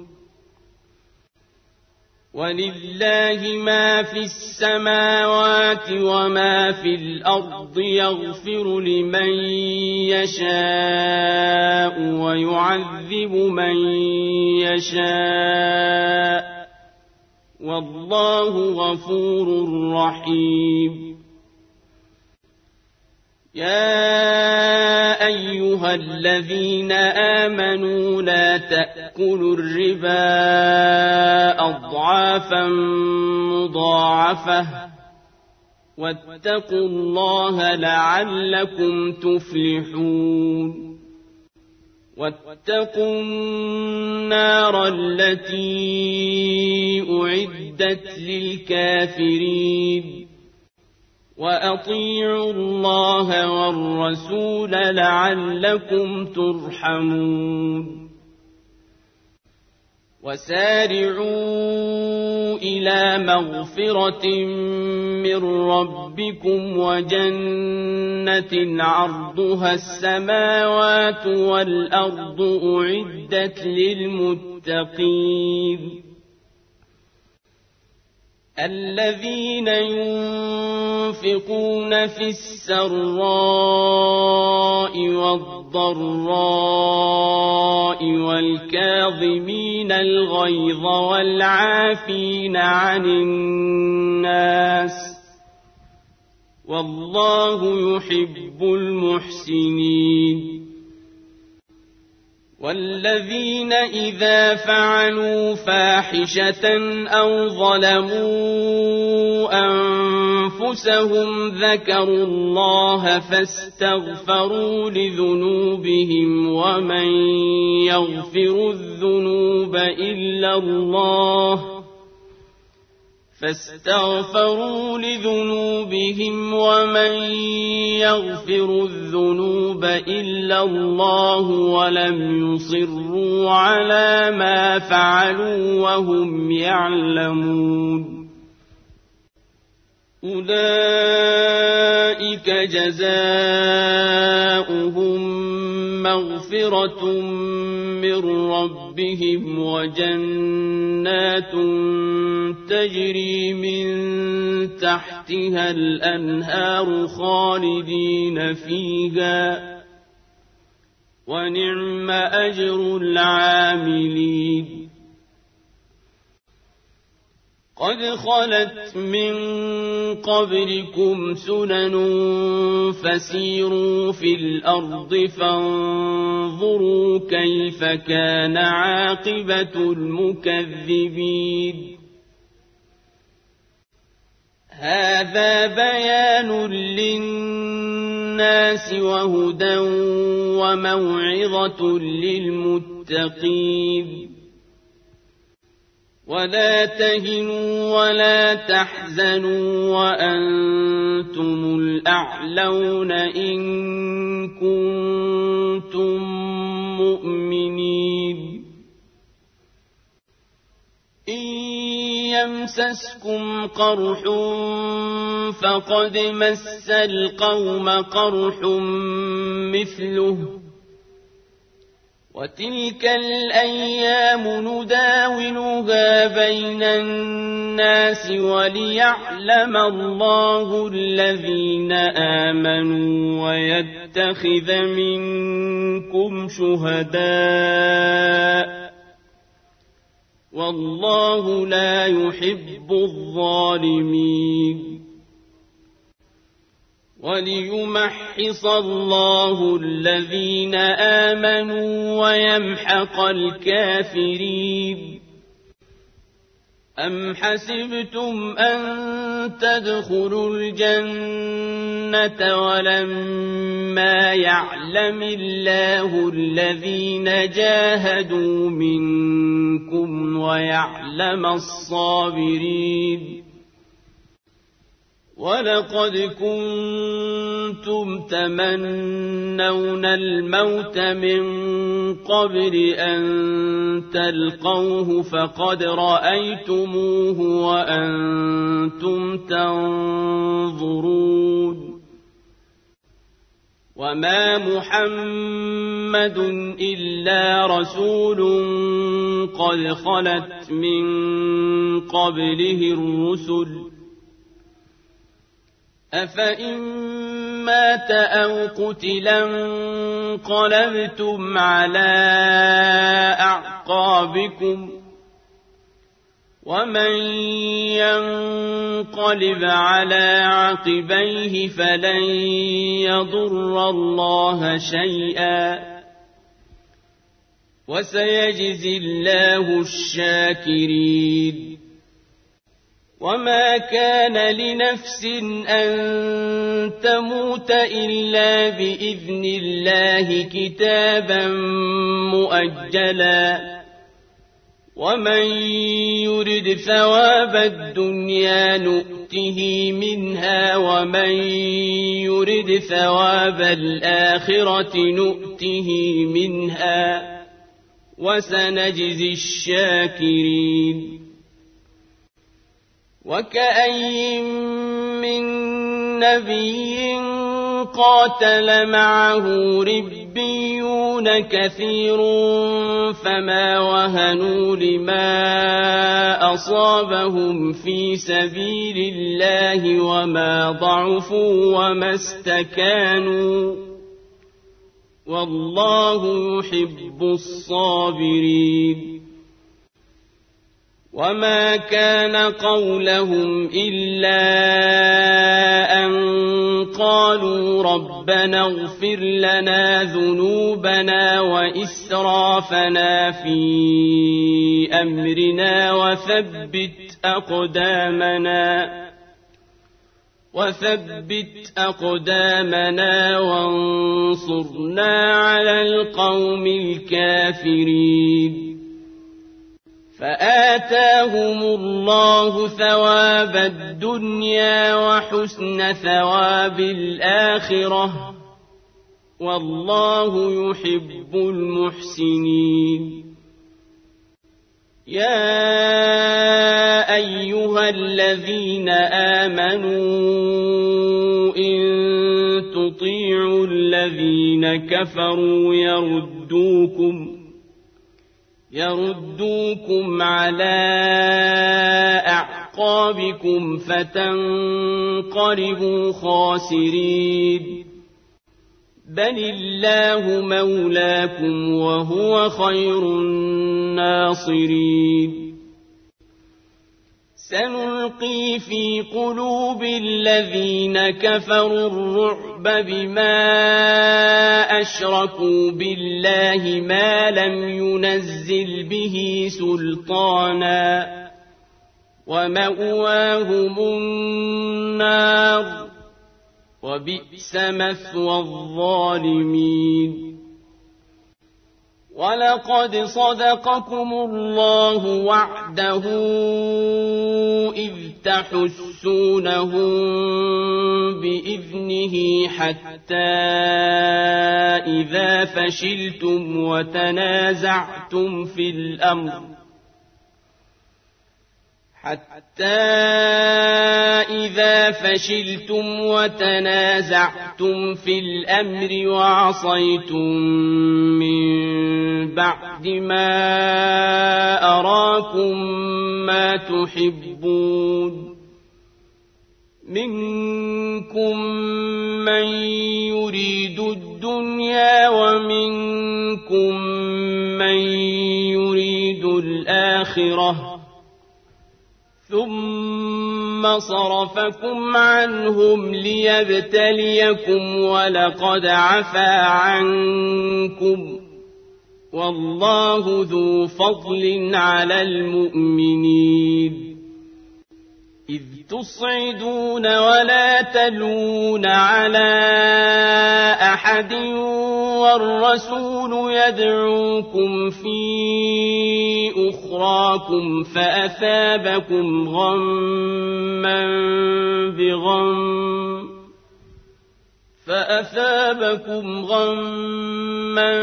ولله ما في السماوات وما في الأرض يغفر لمن يشاء ويعذب من يشاء والله غفور رحيم يا أيها الذين آمنوا لا تأكلوا الربا أضعافا مضاعفة واتقوا الله لعلكم تفلحون واتقوا النار التي أعدت للكافرين وأطيعوا الله والرسول لعلكم ترحمون وسارعوا إلى مغفرة من ربكم وجنة عرضها السماوات والأرض أعدت للمتقين الذين ينفقون في السراء والضراء والكاظمين الغيظ والعافين عن الناس والله يحب المحسنين والذين إذا فعلوا فاحشة أو ظلموا أنفسهم ذكروا الله فاستغفروا لذنوبهم ومن يغفر الذنوب إلا الله فاستغفروا لذنوبهم ومن يغفر الذنوب إلا الله ولم يصروا على ما فعلوا وهم يعلمون أولئك جزاؤهم مغفرة من ربهم وجنات تجري من تحتها الأنهار خالدين فيها ونعم أجر العاملين قد خلت من قبلكم سنن فسيروا في الأرض فانظروا كيف كان عاقبة المكذبين هذا بيان للناس وهدى وموعظة للمتقين ولا تهنوا ولا تحزنوا وأنتم الأعلون إن كنتم مؤمنين إن يمسسكم قرح فقد مس القوم قرح مثله وتلك الأيام نداولها بين الناس وليعلم الله الذين آمنوا ويتخذ منكم شهداء والله لا يحب الظالمين وليمحص الله الذين آمنوا ويمحق الكافرين أم حسبتم أن تدخلوا الجنة ولما يعلم الله الذين جاهدوا منكم ويعلم الصابرين ولقد كنتم تمنون الموت من قبل أن تلقوه فقد رأيتموه وأنتم تنظرون وما محمد إلا رسول قد خلت من قبله الرسل أفإن مات أو قتلا انقلبتم على أعقابكم ومن ينقلب على عقبيه فلن يضر الله شيئا وسيجزي الله الشاكرين وما كان لنفس أن تموت إلا بإذن الله كتابا مؤجلا ومن يرد ثواب الدنيا نؤته منها ومن يرد ثواب الآخرة نؤته منها وسنجزي الشاكرين وكأي من نبي قاتل معه ربيون كثير فما وهنوا لما أصابهم في سبيل الله وما ضعفوا وما استكانوا والله يحب الصابرين وما كان قولهم إلا أن قالوا ربنا اغفر لنا ذنوبنا وإسرافنا في أمرنا وثبت أقدامنا وثبت أقدامنا وانصرنا على القوم الكافرين فآتاهم الله ثواب الدنيا وحسن ثواب الآخرة والله يحب المحسنين يا أيها الذين آمنوا إن تطيعوا الذين كفروا يردوكم يردوكم على أعقابكم فتنقلبوا خاسرين بل الله مولاكم وهو خير الناصرين سنلقي في قلوب الذين كفروا الرعب بما أشركوا بالله ما لم ينزل به سلطانا ومأواهم النار وبئس مثوى الظالمين ولقد صدقكم الله وعده إذ تحسونهم بإذنه حتى إذا فشلتم وتنازعتم في الأمر حتى إذا فشلتم وتنازعتم في الأمر وعصيتم من بعد ما أراكم ما تحبون منكم من يريد الدنيا ومنكم من يريد الآخرة ثم صرفكم عنهم ليبتليكم ولقد عفا عنكم والله ذو فضل على المؤمنين إذ تصعدون ولا تلون على أحد والرسول يدعوكم في أخراكم فأثابكم غما بغم فأثابكم غما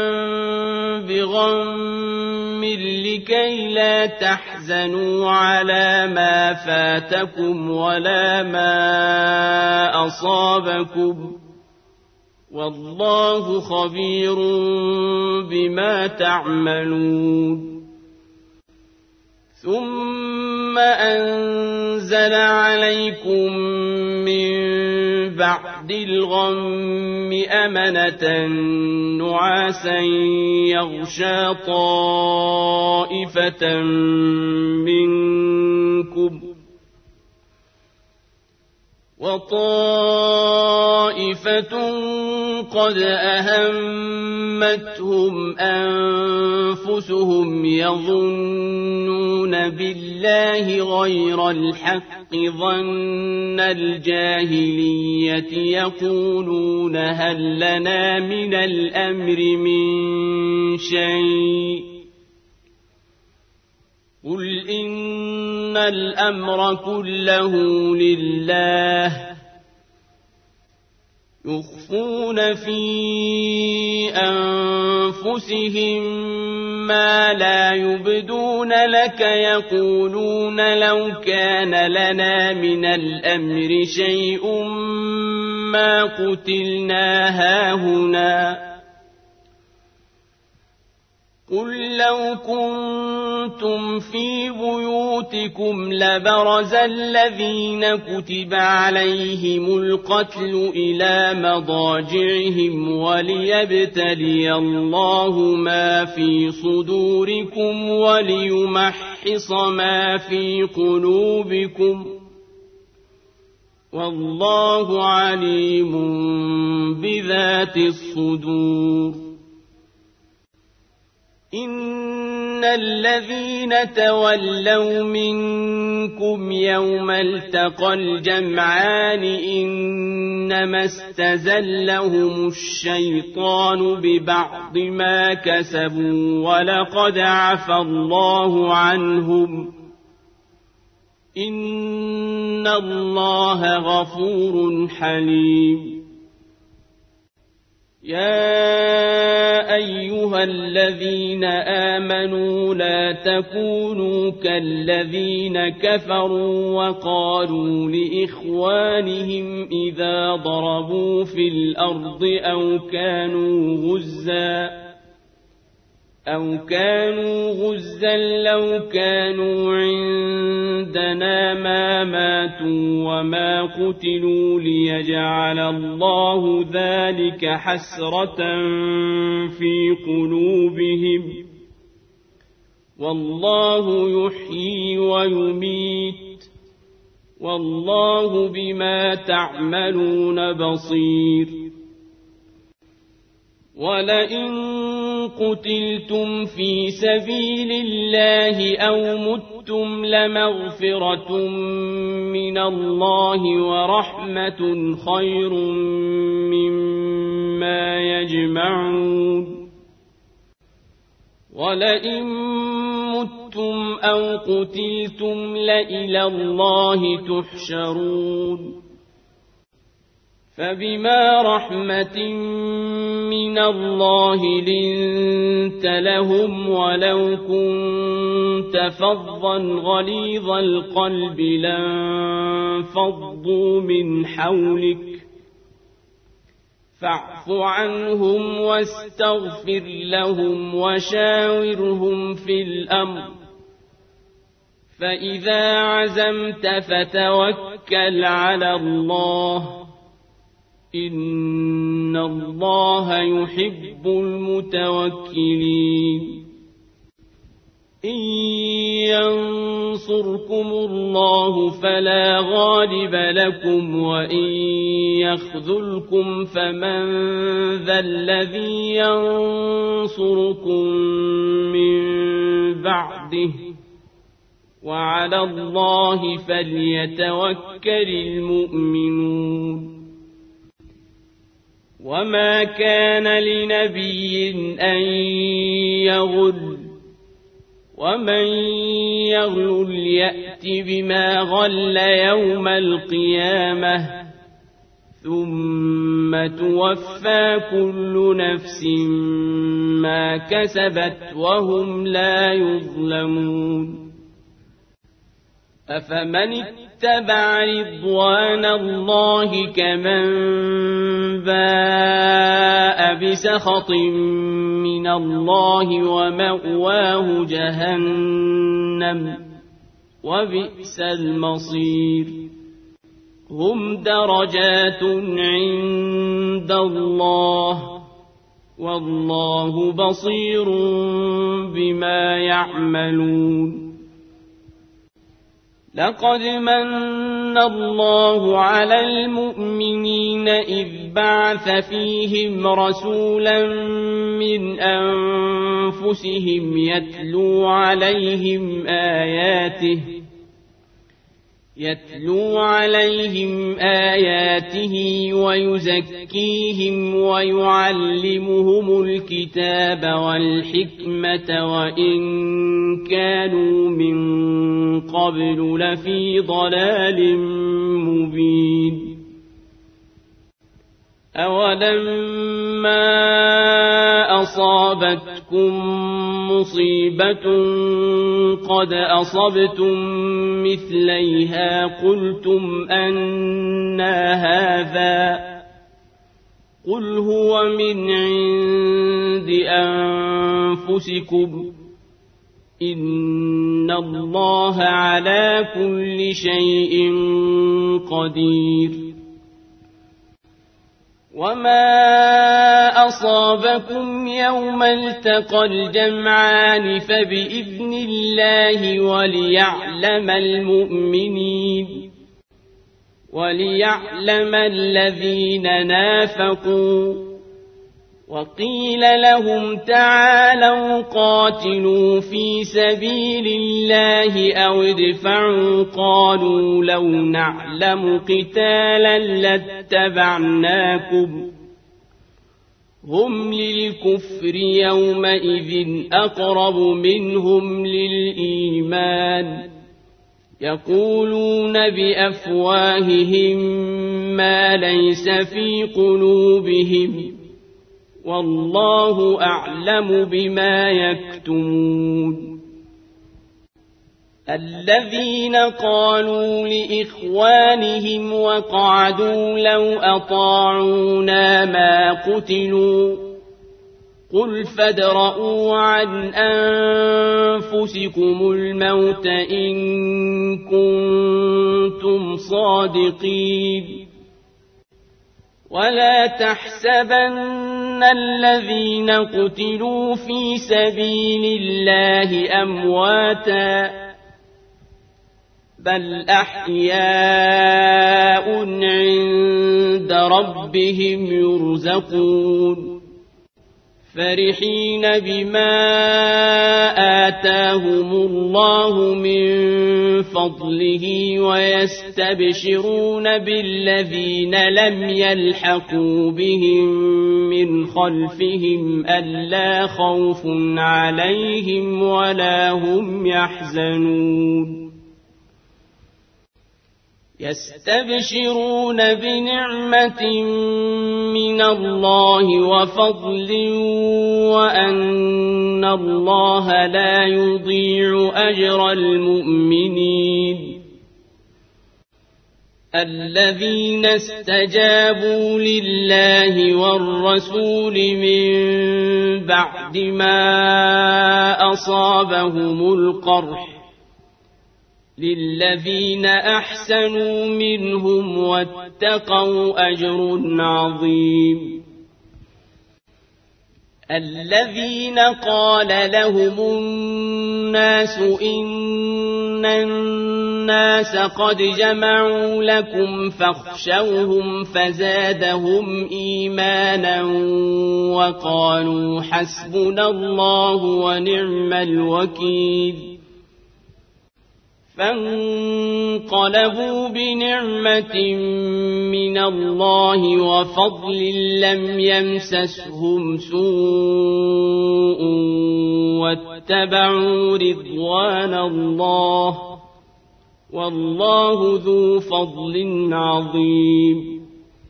بغم لكي لا تحزنوا على ما فاتكم ولا ما أصابكم والله خبير بما تعملون ثم أنزل عليكم من بعد الغم أمنة نعاسا يغشى طائفة منكم وطائفة قد أهمتهم أنفسهم يظنون بالله غير الحق ظن الجاهلية يقولون هل لنا من الأمر من شيء قل إن الأمر كله لله يخفون في أنفسهم ما لا يبدون لك يقولون لو كان لنا من الأمر شيء ما قتلنا هاهنا قل لو كنتم في بيوتكم لبرز الذين كتب عليهم القتل إلى مضاجعهم وليبتلي الله ما في صدوركم وليمحص ما في قلوبكم والله عليم بذات الصدور إن الذين تولوا منكم يوم التقى الجمعان إنما استزلهم الشيطان ببعض ما كسبوا ولقد عفى الله عنهم إن الله غفور حليم. يا أيها الذين آمنوا لا تكونوا كالذين كفروا وقالوا لإخوانهم إذا ضربوا في الأرض أو كانوا غزاً أو كانوا غزا لو كانوا عندنا ما ماتوا وما قتلوا ليجعل الله ذلك حسرة في قلوبهم والله يحيي ويميت والله بما تعملون بصير. ولئن قتلتم في سبيل الله أو متم لمغفرة من الله ورحمة خير مما يجمعون. ولئن متم أو قتلتم لإلى الله تحشرون. فبما رحمة من الله لنت لهم ولو كنت فظا غليظ القلب لانفضوا من حولك فاعف عنهم واستغفر لهم وشاورهم في الأمر فإذا عزمت فتوكل على الله إن الله يحب المتوكلين. إن ينصركم الله فلا غالب لكم وإن يخذلكم فمن ذا الذي ينصركم من بعده وعلى الله فليتوكل المؤمنون. وما كان لنبي أن يغل ومن يغل يأت بما غل يوم القيامة ثم توفى كل نفس ما كسبت وهم لا يظلمون. أفمن اتبع رضوان الله كمن باء بسخط من الله ومأواه جهنم وبئس المصير. هم درجات عند الله والله بصير بما يعملون. لقد من الله على المؤمنين إذ بعث فيهم رسولا من أنفسهم يتلو عليهم آياته يتلو عليهم آياته ويزكيهم ويعلمهم الكتاب والحكمة وإن كانوا من قبل لفي ضلال مبين. أولما أصابتكم مصيبة قد أصبتم مثليها قلتم أنى هذا قل هو من عند أنفسكم إن الله على كل شيء قدير. وما أصابكم يوم التقى الجمعان فبإذن الله وليعلم المؤمنين وليعلم الذين نافقوا وقيل لهم تعالوا قاتلوا في سبيل الله أو ادفعوا قالوا لو نعلم قتالا لاتبعناكم هم للكفر يومئذ أقرب منهم للإيمان يقولون بأفواههم ما ليس في قلوبهم والله أعلم بما يكتمون الذين قالوا لإخوانهم وقعدوا لو أطاعونا ما قتلوا قل فادرءوا عن أنفسكم الموت إن كنتم صادقين ولا تحسبن الذين قتلوا في سبيل الله أمواتا بل أحياء عند ربهم يرزقون فرحين بما آتاهم الله من فضله ويستبشرون بالذين لم يلحقوا بهم من خلفهم ألا خوف عليهم ولا هم يحزنون يستبشرون بنعمة من الله وفضل وأن الله لا يضيع أجر المؤمنين الذين استجابوا لله والرسول من بعد ما أصابهم القرح للذين أحسنوا منهم واتقوا أجر عظيم الذين قال لهم الناس إن الناس قد جمعوا لكم فاخشوهم فزادهم إيمانا وقالوا حسبنا الله ونعم الوكيل فانقلبوا بنعمة من الله وفضل لم يمسسهم سوء واتبعوا رضوان الله والله ذو فضل عظيم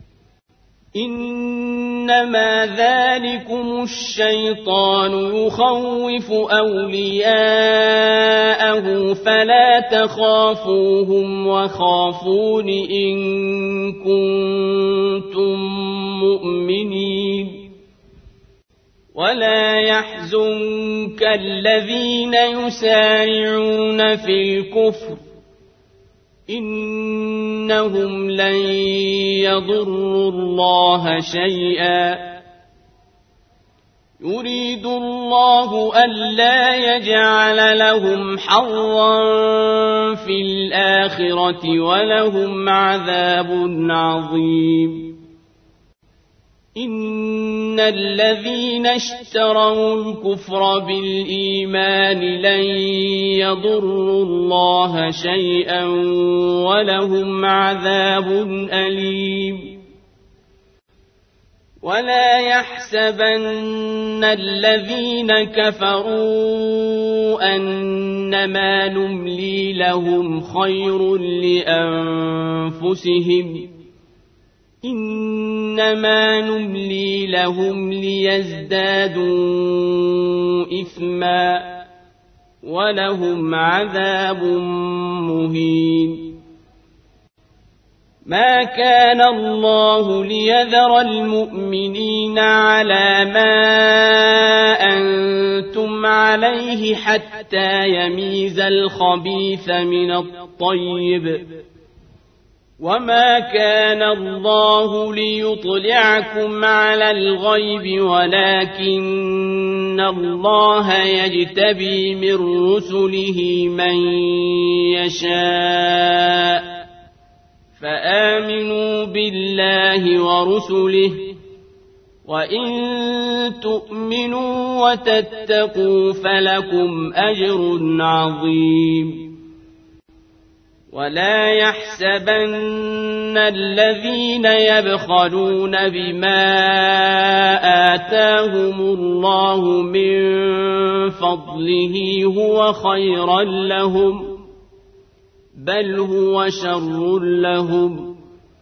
إنما ذلكم الشيطان يخوف أولياءه فلا تخافوهم وخافون إن كنتم مؤمنين ولا يحزنك الذين يسارعون في الكفر إنهم لن يضروا الله شيئا يريد الله ألا يجعل لهم حظا في الآخرة ولهم عذاب عظيم إن الذين اشتروا الكفر بالإيمان لن يضروا الله شيئا ولهم عذاب أليم ولا يحسبن الذين كفروا أنما نملي لهم خير لأنفسهم إنما نملي لهم ليزدادوا إثما ولهم عذاب مهين ما كان الله ليذر المؤمنين على ما أنتم عليه حتى يميز الخبيث من الطيب وما كان الله ليطلعكم على الغيب ولكن الله يجتبي من رسله من يشاء فآمنوا بالله ورسله وإن تؤمنوا وتتقوا فلكم أجر عظيم ولا يحسبن الذين يبخلون بما آتاهم الله من فضله هو خيرا لهم بل هو شر لهم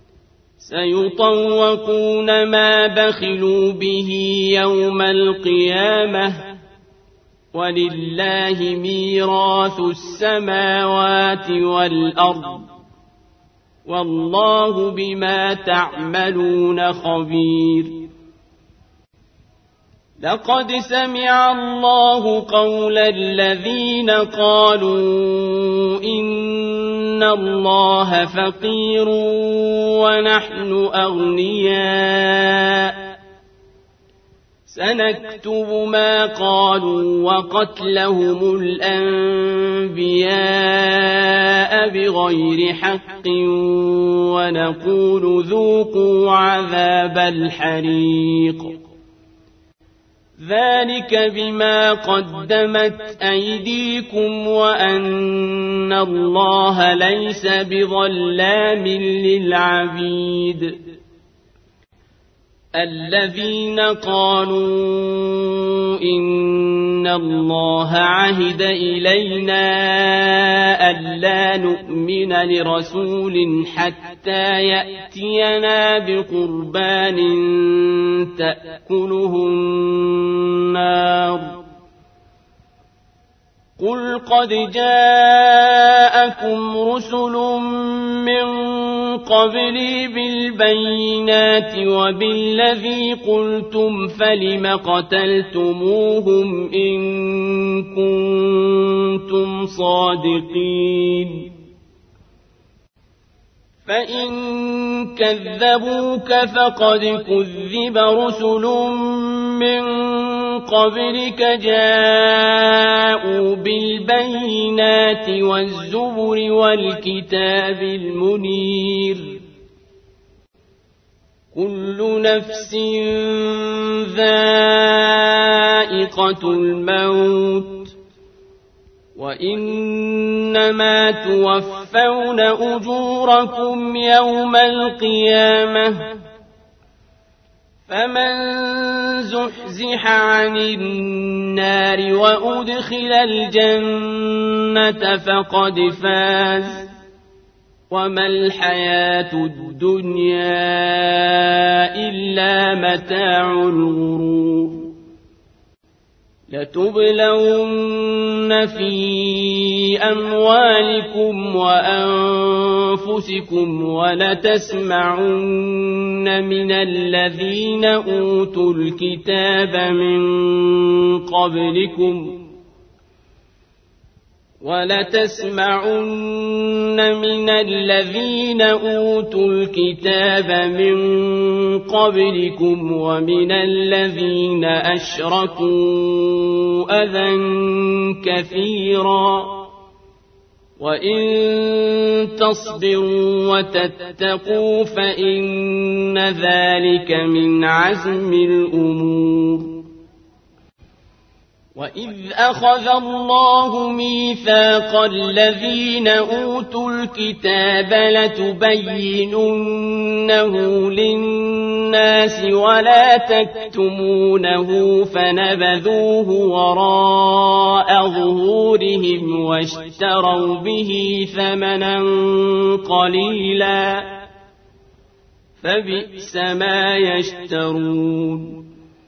سيطوقون ما بخلوا به يوم القيامة ولله ميراث السماوات والأرض والله بما تعملون خبير لقد سمع الله قول الذين قالوا إن الله فقير ونحن أغنياء سنكتب ما قالوا وقتلهم الأنبياء بغير حق ونقول ذوقوا عذاب الحريق ذلك بما قدمت أيديكم وأن الله ليس بظلام للعبيد الذين قالوا إن الله عهد إلينا ألا نؤمن لرسول حتى يأتينا بقربان تأكله النار قل قد جاءكم رسل من قبلي بالبينات وبالذي قلتم فلم قتلتموهم إن كنتم صادقين فإن كذبوك فقد كذب رسل من قبلك جاءوا بالبينات والزبر والكتاب المنير كل نفس ذائقة الموت وإنما توفون أجوركم يوم القيامة فمن زحزح عن النار وأدخل الجنة فقد فاز وما الحياة الدنيا إلا متاع الغرور لتبلون في أموالكم وأنفسكم ولتسمعن من الذين أوتوا الكتاب من قبلكم ولتسمعن من الذين أوتوا الكتاب من قبلكم ومن الذين أشركوا أذى كثيرا وإن تصبروا وتتقوا فإن ذلك من عزم الأمور وإذ أخذ الله ميثاق الذين أوتوا الكتاب لتبيننه للناس ولا تكتمونه فنبذوه وراء ظهورهم واشتروا به ثمنا قليلا فبئس ما يشترون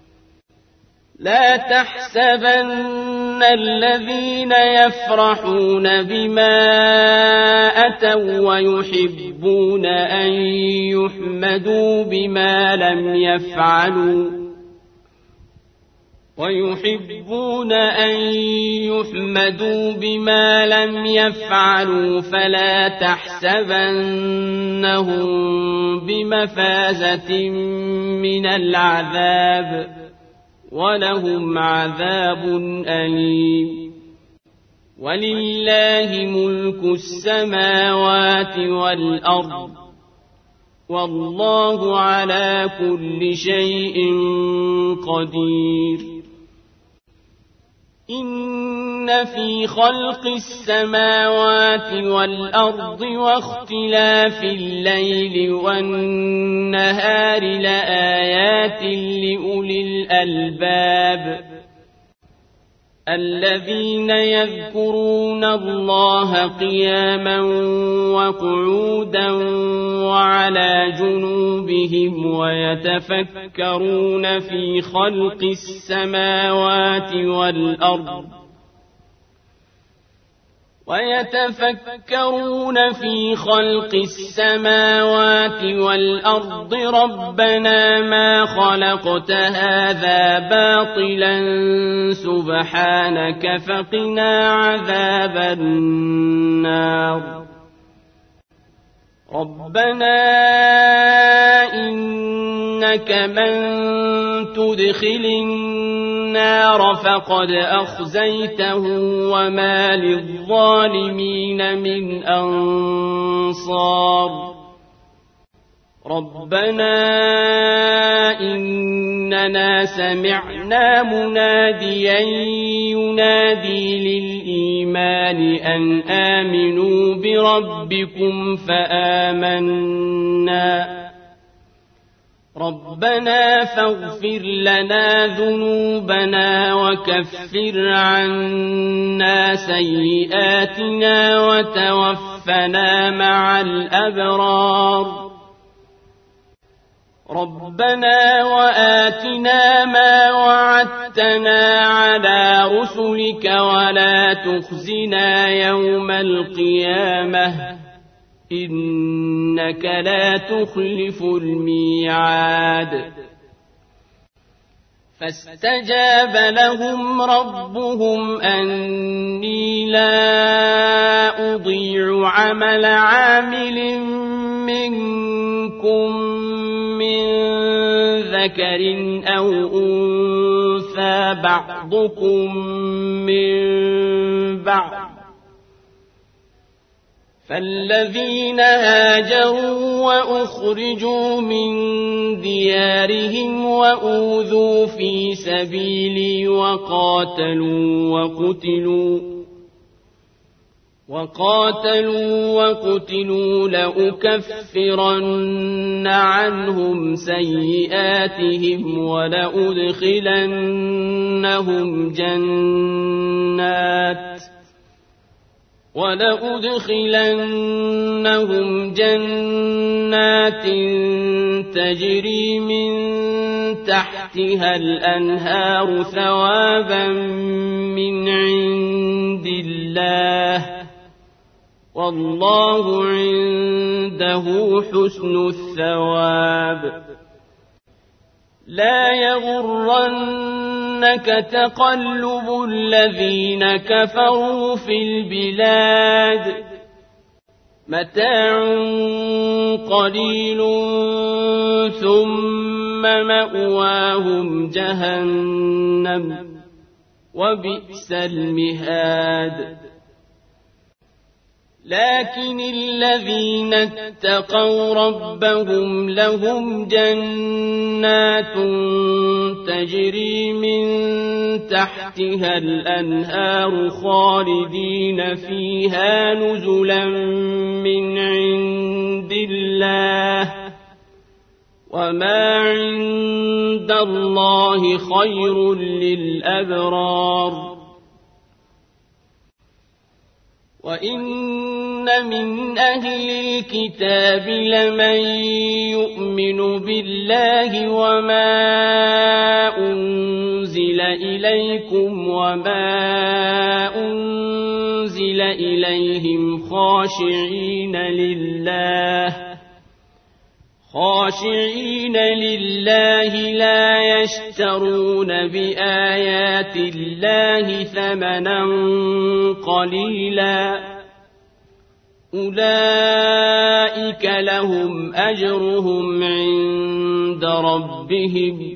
لا تحسبن الذين يفرحون بما أتوا ويحبون أن يحمدوا بما لم يفعلوا ويحبون أن يحمدوا بما لم يفعلوا فلا تحسبنهم بمفازة من العذاب ولهم عذاب أليم ولله ملك السماوات والأرض والله على كل شيء قدير إن في خلق السماوات والأرض واختلاف الليل والنهار لآيات لأولي الألباب الذين يذكرون الله قياما وقعودا وعلى جنوبهم ويتفكرون في خلق السماوات والأرض ويتفكرون في خلق السماوات والأرض ربنا ما خلقت هذا باطلا سبحانك فقنا عذاب النار ربنا إنك من تدخل النار فقد أخزيته وما للظالمين من أنصار ربنا إننا سمعنا مناديا ينادي للإيمان أن آمنوا بربكم فآمنا ربنا فاغفر لنا ذنوبنا وكفر عنا سيئاتنا وتوفنا مع الأبرار ربنا وآتنا ما وعدتنا على رسلك ولا تخزنا يوم القيامة إنك لا تخلف الميعاد فاستجاب لهم ربهم أني لا أضيع عمل عامل منكم من ذكر أو أنثى بعضكم من بعض فالذين هاجروا وأخرجوا من ديارهم وأوذوا في سبيلي وقاتلوا وقتلوا وقاتلوا وقتلوا لأكفرن عنهم سيئاتهم ولأدخلنهم جنات ولأدخلنهم جنات تجري من تحتها الأنهار ثوابا من عند الله والله عنده حسن الثواب لا يغرنك تقلب الذين كفروا في البلاد متاع قليل ثم مأواهم جهنم وبئس المهاد لكن الذين اتقوا ربهم لهم جنات تجري من تحتها الأنهار خالدين فيها نزلا من عند الله وما عند الله خير للأبرار وإن من أهل الكتاب لمن يؤمن بالله وما أنزل إليكم وما أنزل إليهم خاشعين لله خاشعين لله لا يشترون بآيات الله ثمنا قليلا أولئك لهم أجرهم عند ربهم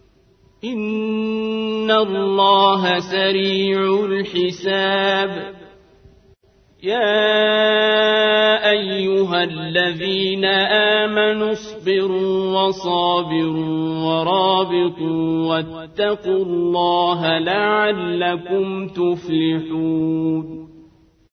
إن الله سريع الحساب يا أيها أيها الذين آمنوا اصبروا وصابروا ورابطوا واتقوا الله لعلكم تفلحون